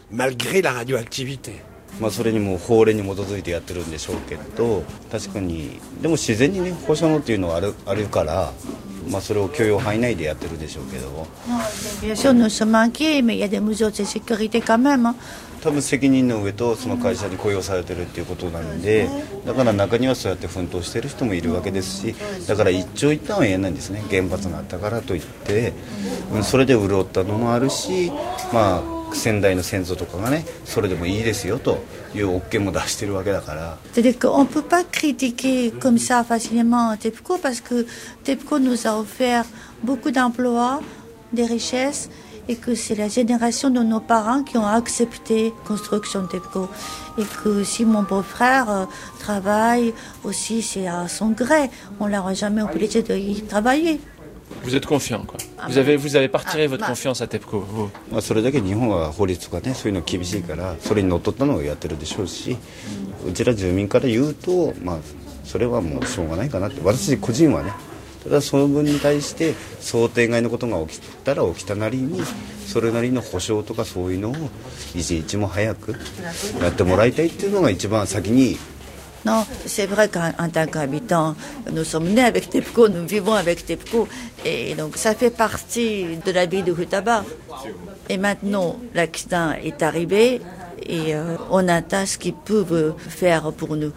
malgré la radioactivité. それにも法令に基づいてやってるんでしょうけど、確かにでも自然にね放射能っていうのはあるから、それを許容範囲内でやってるでしょうけど。 Bien sûr, nous sommes inquiets, mais il y a des mesures de sécurité quand même. 多分責任の上とその会社に雇用されてるっていうことなんで、だから中にはそうやって奮闘してる人もいるわけですし、だから一長一短は言えないんですね。原発があったからといって、それで潤ったのもあるし、先代の先祖とかがね、それでもいいですよというOKも出してるわけだから。 C'est-à-dire qu'on ne peut pas critiquer comme ça facilement TEPCO parce que TEPCO nous a offert beaucoup d'emplois, des richesses, et que c'est la génération de nos parents qui ont accepté la construction de TEPCO. Et que si mon beau-frère travaille aussi, c'est à son gré. On ne l'aura jamais obligé d'y travailler. Vous êtes confiant, quoi. Vous avez pas retiré votre confiance à TEPCO, vous. それだけ日本は法律がね、そういうの厳しいから、それにのっとったのをやってるでしょうし、うちら住民から言うと、それはもうしょうがないかなって。私個人はね、ただその分に対して想定外のことが起きたら起きたなりに、それなりの保証とかそういうのを一日も早くやってもらいたいっていうのが一番先に。 Non, c'est vrai qu'en tant qu'habitants, nous sommes nés avec TEPCO, nous vivons avec TEPCO, et donc ça fait partie de la vie de Futaba. Et maintenant, l'accident est arrivé, et on attend ce qu'ils peuvent faire pour nous.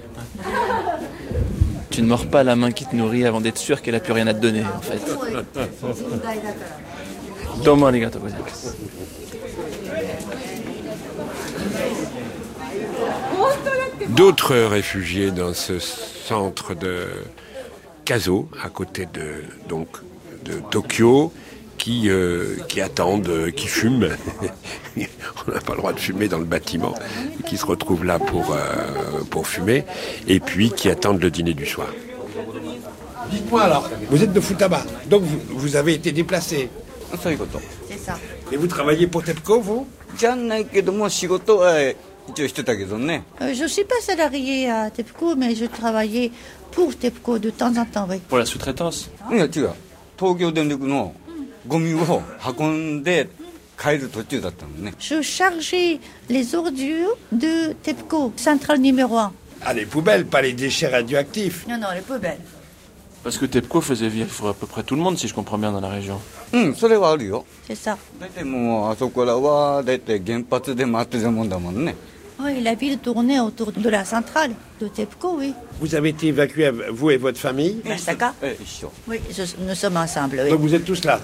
Tu ne mords pas la main qui te nourrit avant d'être sûr qu'elle n'a plus rien à te donner, en fait. Domo arigatou gozaimasu. D'autres réfugiés dans ce centre de Kazo, à côté de Tokyo, qui attendent, qui fument. On n'a pas le droit de fumer dans le bâtiment, qui se retrouvent là pour fumer, et puis qui attendent le dîner du soir. Dites-moi alors, vous êtes de Futaba, donc vous avez été déplacé. C'est ça. Et vous travaillez pour TEPCO, vous? Je ne suis pas salarié à TEPCO, mais je travaillais pour TEPCO de temps en temps, oui. Pour la sous-traitance? Je chargeais les ordures de TEPCO, centrale numéro 1. Ah, les poubelles, pas les déchets radioactifs. Non, les poubelles. Parce que TEPCO faisait vivre à peu près tout le monde, si je comprends bien, dans la région. C'est ça. Oui, la ville tournait autour de la centrale de TEPCO, oui. Vous avez été évacué, vous et votre famille? Masaka? Oui, nous sommes ensemble, oui. Donc vous êtes tous là?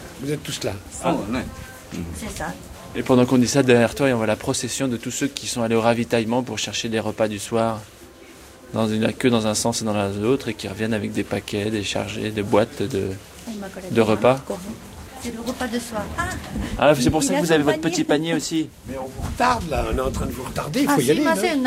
C'est ça. Et pendant qu'on dit ça, derrière toi, on voit la procession de tous ceux qui sont allés au ravitaillement pour chercher des repas du soir. Dans une queue dans un sens et dans l'autre, et qui reviennent avec des paquets, des chargés, des boîtes de repas. C'est le repas de soir. Ah, c'est pour ça que vous avez votre petit panier aussi. Mais on vous retarde là, on est en train de vous retarder, il faut y aller.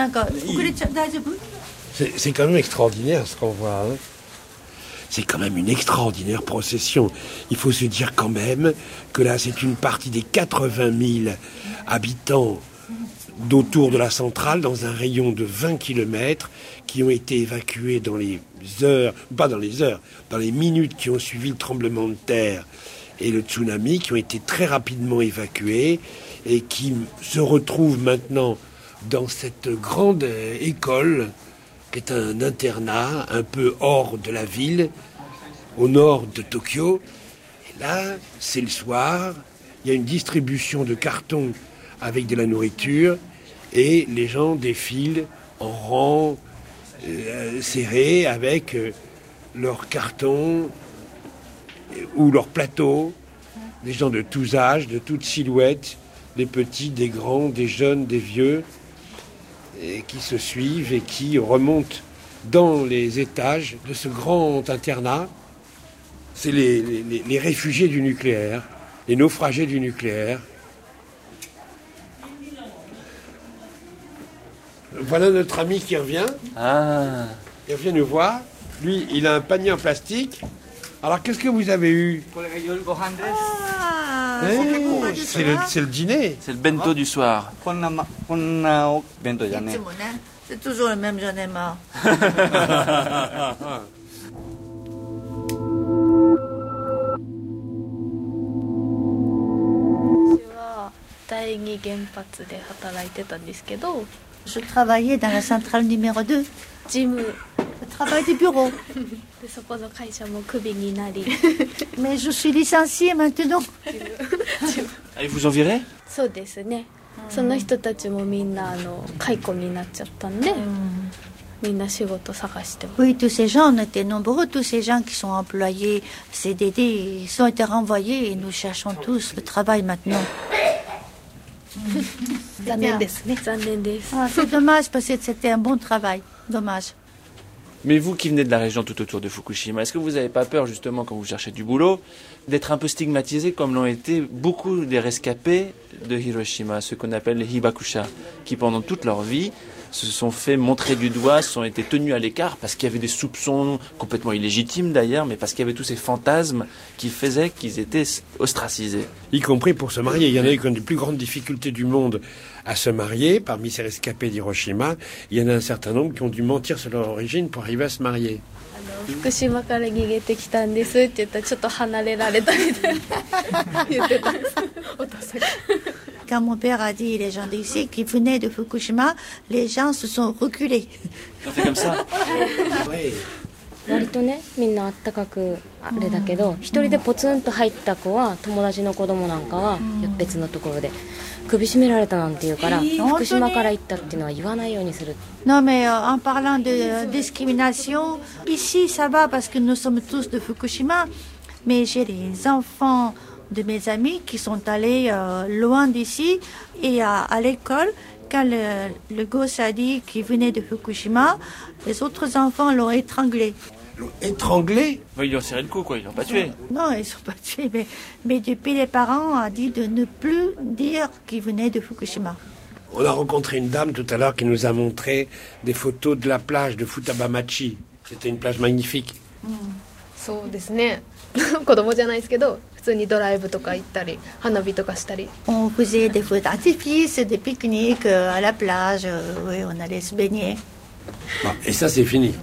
C'est quand même extraordinaire ce qu'on voit. Hein. C'est quand même une extraordinaire procession. Il faut se dire quand même que là, c'est une partie des 80 000 habitants d'autour de la centrale, dans un rayon de 20 km, qui ont été évacués dans les heures, pas dans les heures, dans les minutes qui ont suivi le tremblement de terre et le tsunami, qui ont été très rapidement évacués et qui se retrouvent maintenant dans cette grande école, qui est un internat un peu hors de la ville, au nord de Tokyo. Et là, c'est le soir, il y a une distribution de cartons avec de la nourriture, et les gens défilent en rang serré avec leurs cartons ou leurs plateaux, des gens de tous âges, de toutes silhouettes, des petits, des grands, des jeunes, des vieux, et qui se suivent et qui remontent dans les étages de ce grand internat. C'est les réfugiés du nucléaire, les naufragés du nucléaire. Voilà notre ami qui revient. Ah. Il revient nous voir. Lui, il a un panier en plastique. Alors, qu'est-ce que vous avez eu? C'est le dîner. C'est le bento du soir. C'est toujours le même, j'en ai marre. Je travaillais dans la centrale numéro 2. Le travail du bureau. Mais je suis licenciée maintenant. Et vous en virez? そうですね。その人たちもみんな解雇になっちゃったんで、みんな仕事探してます。 Oui, tous ces gens, on était nombreux, tous ces gens qui sont employés CDD, ils ont été renvoyés et nous cherchons tous le travail maintenant. 残念ですね。残念です。 Ah, c'est dommage parce que c'était un bon travail. Dommage. Mais vous qui venez de la région tout autour de Fukushima, est-ce que vous n'avez pas peur justement quand vous cherchez du boulot d'être un peu stigmatisé comme l'ont été beaucoup des rescapés de Hiroshima, ceux qu'on appelle les hibakusha, qui pendant toute leur vie se sont fait montrer du doigt, se sont été tenus à l'écart parce qu'il y avait des soupçons complètement illégitimes d'ailleurs, mais parce qu'il y avait tous ces fantasmes qui faisaient qu'ils étaient ostracisés. Y compris pour se marier. Il y en a eu qui ont les plus grandes difficultés du monde à se marier. Parmi ces rescapés d'Hiroshima, il y en a un certain nombre qui ont dû mentir sur leur origine pour arriver à se marier. 福島から逃げてきたんですって言ったらちょっと離れられたみたいな言ってたんです。お父さん。 Quand mon père a dit les gens d'ici qui venaient de Fukushima, les gens se sont reculés. C'est comme ça. 割とねみんなあったかくあれだけど一人でポツンと入った子は友達の子供なんかは別のところで首絞められたなんて言うから福島から行ったっていうのは言わないようにする。 Non mais en parlant de discrimination, ici ça va parce que nous sommes tous de Fukushima, mais j'ai des enfants de mes amis qui sont allés loin d'ici et à l'école. Quand le gosse a dit qu'il venait de Fukushima, les autres enfants l'ont étranglé. Étranglé? Ils lui ont serré le cou, quoi. Ils l'ont pas tué. Non, ils ne sont pas tués. Mais depuis, les parents ont dit de ne plus dire qu'il venait de Fukushima. On a rencontré une dame tout à l'heure qui nous a montré des photos de la plage de Futabamachi. C'était une plage magnifique. そうですね。子供じゃないですけど、普通にドライブとか行ったり、花火とかしたり。 On faisait des feux d'artifice, des pique-niques à la plage. Oui, on allait se baigner. Bon, et ça, c'est fini.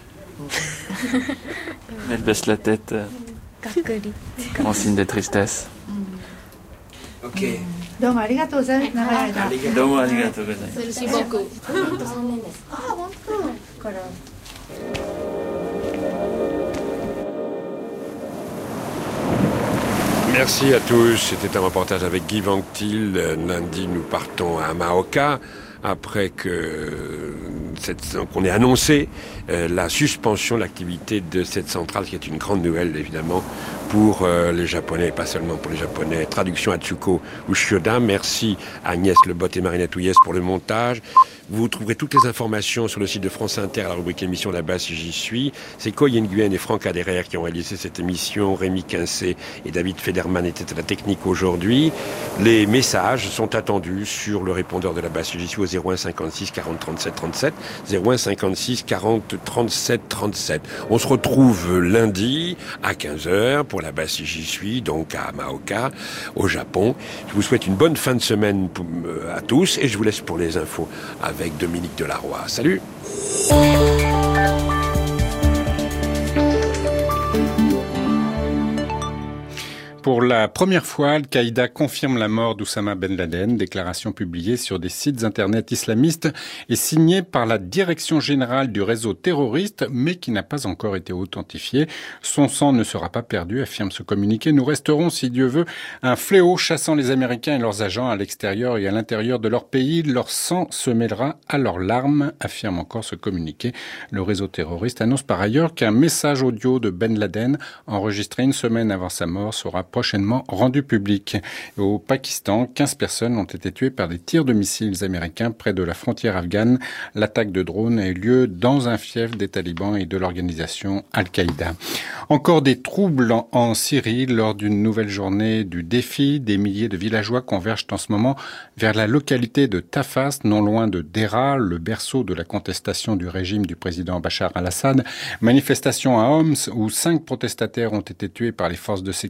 Elle baisse la tête en signe de tristesse. Ok. どうもありがとうございます。長い間。 どうもありがとうございます。 Merci beaucoup. Ah, bon, voilà. Merci à tous. C'était un reportage avec Guy Vanctil. Lundi, nous partons à Amaoka après qu'on ait annoncé la suspension de l'activité de cette centrale, qui est une grande nouvelle évidemment pour les Japonais, et pas seulement pour les Japonais. Traduction Atsuko Ushioda. Merci à Agnès Lebotte et Marinette Ouyès pour le montage. Vous trouverez toutes les informations sur le site de France Inter à la rubrique émission là-bas si j'y suis. C'est Koy Nguyen et Franck Aderer qui ont réalisé cette émission. Rémi Quincé et David Federman étaient à la technique aujourd'hui. Les messages sont attendus sur le répondeur de là-bas si j'y suis au 01 56 40 37 37. 01 56 40 37 37. On se retrouve lundi à 15h pour là-bas si j'y suis, donc à Amaoka, au Japon. Je vous souhaite une bonne fin de semaine à tous et je vous laisse pour les infos avec Dominique Delaroy. Salut! Pour la première fois, Al-Qaïda confirme la mort d'Oussama Ben Laden, déclaration publiée sur des sites internet islamistes et signée par la direction générale du réseau terroriste, mais qui n'a pas encore été authentifiée. Son sang ne sera pas perdu, affirme ce communiqué. Nous resterons, si Dieu veut, un fléau chassant les Américains et leurs agents à l'extérieur et à l'intérieur de leur pays. Leur sang se mêlera à leurs larmes, affirme encore ce communiqué. Le réseau terroriste annonce par ailleurs qu'un message audio de Ben Laden, enregistré une semaine avant sa mort, sera prochainement rendu public. Au Pakistan, 15 personnes ont été tuées par des tirs de missiles américains près de la frontière afghane. L'attaque de drone a eu lieu dans un fief des talibans et de l'organisation Al-Qaïda. Encore des troubles en Syrie lors d'une nouvelle journée du défi. Des milliers de villageois convergent en ce moment vers la localité de Tafas, non loin de Dera, le berceau de la contestation du régime du président Bachar al-Assad. Manifestation à Homs où 5 protestataires ont été tués par les forces de sécurité et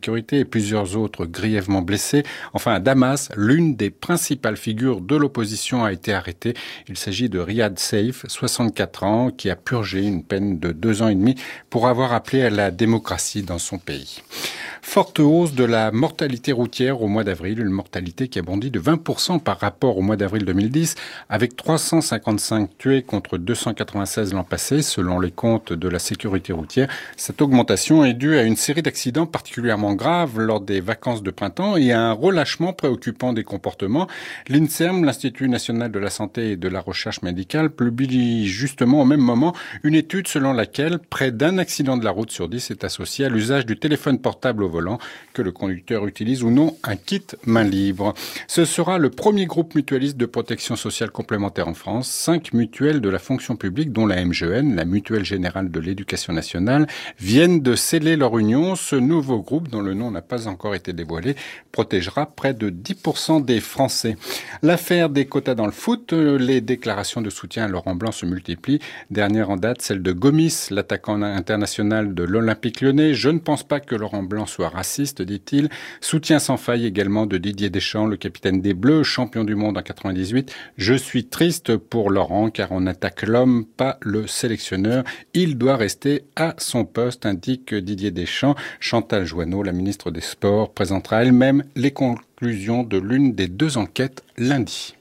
plusieurs autres grièvement blessés. Enfin, à Damas, l'une des principales figures de l'opposition a été arrêtée. Il s'agit de Riyad Seif, 64 ans, qui a purgé une peine de 2 ans et demi pour avoir appelé à la démocratie dans son pays. Forte hausse de la mortalité routière au mois d'avril, une mortalité qui a bondi de 20% par rapport au mois d'avril 2010, avec 355 tués contre 296 l'an passé, selon les comptes de la sécurité routière. Cette augmentation est due à une série d'accidents particulièrement graves lors des vacances de printemps et à un relâchement préoccupant des comportements. L'INSERM, l'Institut national de la santé et de la recherche médicale, publie justement au même moment une étude selon laquelle près d'un accident de la route sur 10 est associé à l'usage du téléphone portable au volant, que le conducteur utilise ou non un kit main libre. Ce sera le premier groupe mutualiste de protection sociale complémentaire en France. 5 mutuelles de la fonction publique, dont la MGN, la Mutuelle Générale de l'Éducation Nationale, viennent de sceller leur union. Ce nouveau groupe, dont le nom n'a pas encore été dévoilé, protégera près de 10% des Français. L'affaire des quotas dans le foot, les déclarations de soutien à Laurent Blanc se multiplient. Dernière en date, celle de Gomis, l'attaquant international de l'Olympique Lyonnais. Je ne pense pas que Laurent Blanc soit raciste, dit-il. Soutien sans faille également de Didier Deschamps, le capitaine des Bleus, champion du monde en 98. Je suis triste pour Laurent car on attaque l'homme, pas le sélectionneur. Il doit rester à son poste, indique Didier Deschamps. Chantal Joanneau, la ministre des Sports, présentera elle-même les conclusions de l'une des 2 enquêtes lundi.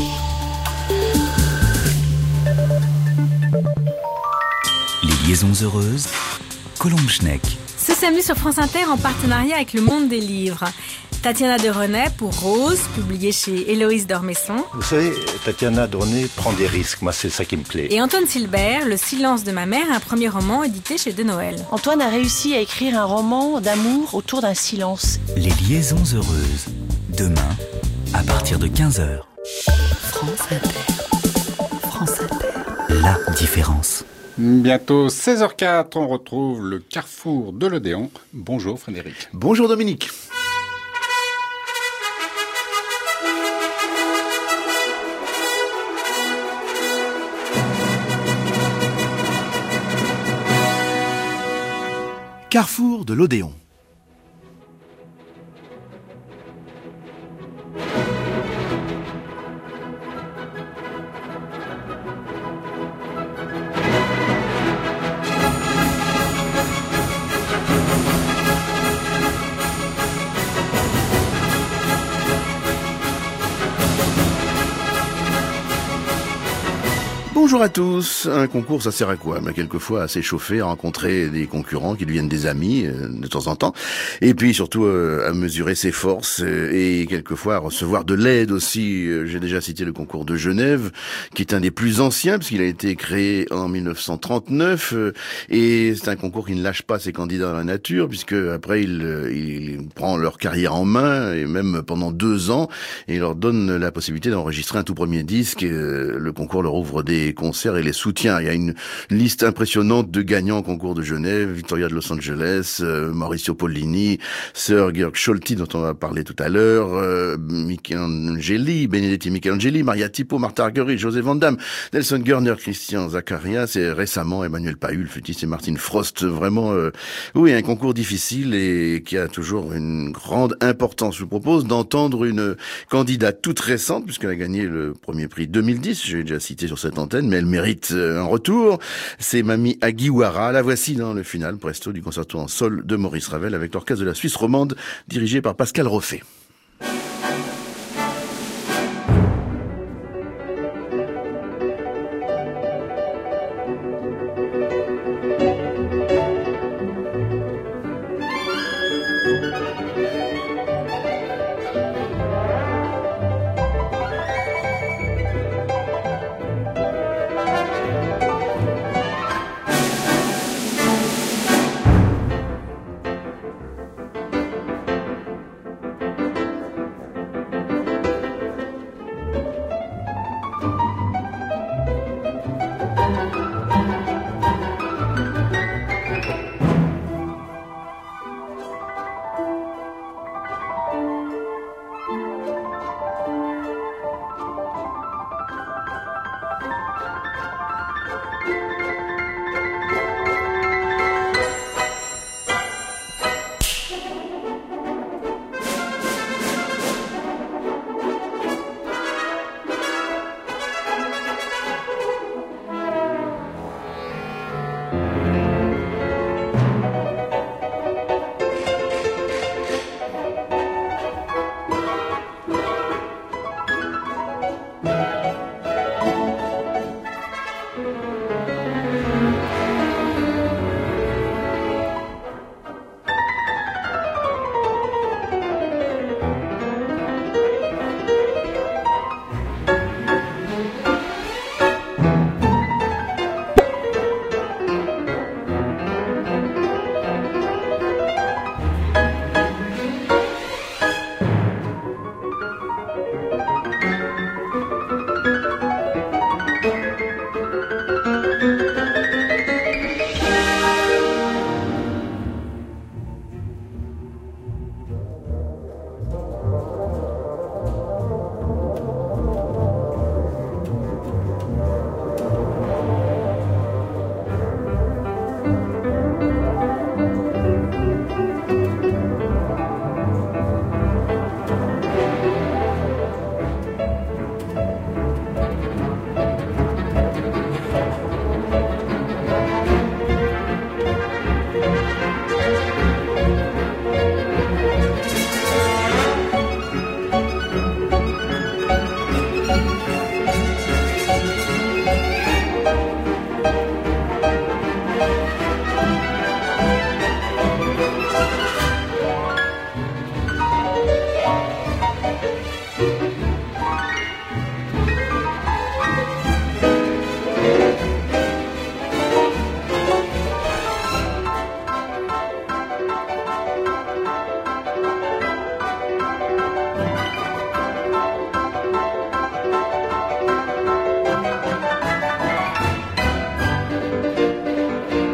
Les liaisons heureuses, Colombe Schneck. Ce samedi sur France Inter en partenariat avec Le Monde des Livres. Tatiana de René pour Rose, publié chez Héloïse d'Ormesson. Vous savez, Tatiana de René prend des risques, moi c'est ça qui me plaît. Et Antoine Silbert, Le silence de ma mère, un premier roman édité chez De Noël. Antoine a réussi à écrire un roman d'amour autour d'un silence. Les liaisons heureuses, demain, à partir de 15h. France Inter. France Inter. La différence. Bientôt 16h04, on retrouve le carrefour de l'Odéon. Bonjour Frédéric. Bonjour Dominique. Carrefour de l'Odéon. Bonjour à tous. Un concours, ça sert à quoi? Quelquefois à s'échauffer, à rencontrer des concurrents qui deviennent des amis de temps en temps, et puis surtout à mesurer ses forces et quelquefois à recevoir de l'aide aussi. J'ai déjà cité le concours de Genève, qui est un des plus anciens puisqu'il a été créé en 1939 et c'est un concours qui ne lâche pas ses candidats dans la nature puisque après il prend leur carrière en main et même pendant 2 ans et il leur donne la possibilité d'enregistrer un tout premier disque. Et, le concours leur ouvre des concerts et les soutiens. Il y a une liste impressionnante de gagnants au concours de Genève, Victoria de Los Angeles, Mauricio Pollini, Sir Georg Scholti dont on va parler tout à l'heure, Michelangeli, Benedetti Michelangeli, Maria Tipo, Martha Argerich, José Van Damme, Nelson Görner, Christian Zacharias et récemment Emmanuel Pahul, flûtiste et Martin Frost. Vraiment, oui, un concours difficile et qui a toujours une grande importance. Je vous propose d'entendre une candidate toute récente puisqu'elle a gagné le premier prix 2010. Je l'ai déjà cité sur cette antenne, mais elle mérite un retour. C'est Mamie Aguiwara. La voici dans le final presto du concerto en sol de Maurice Ravel avec l'orchestre de la Suisse romande dirigé par Pascal Roffet.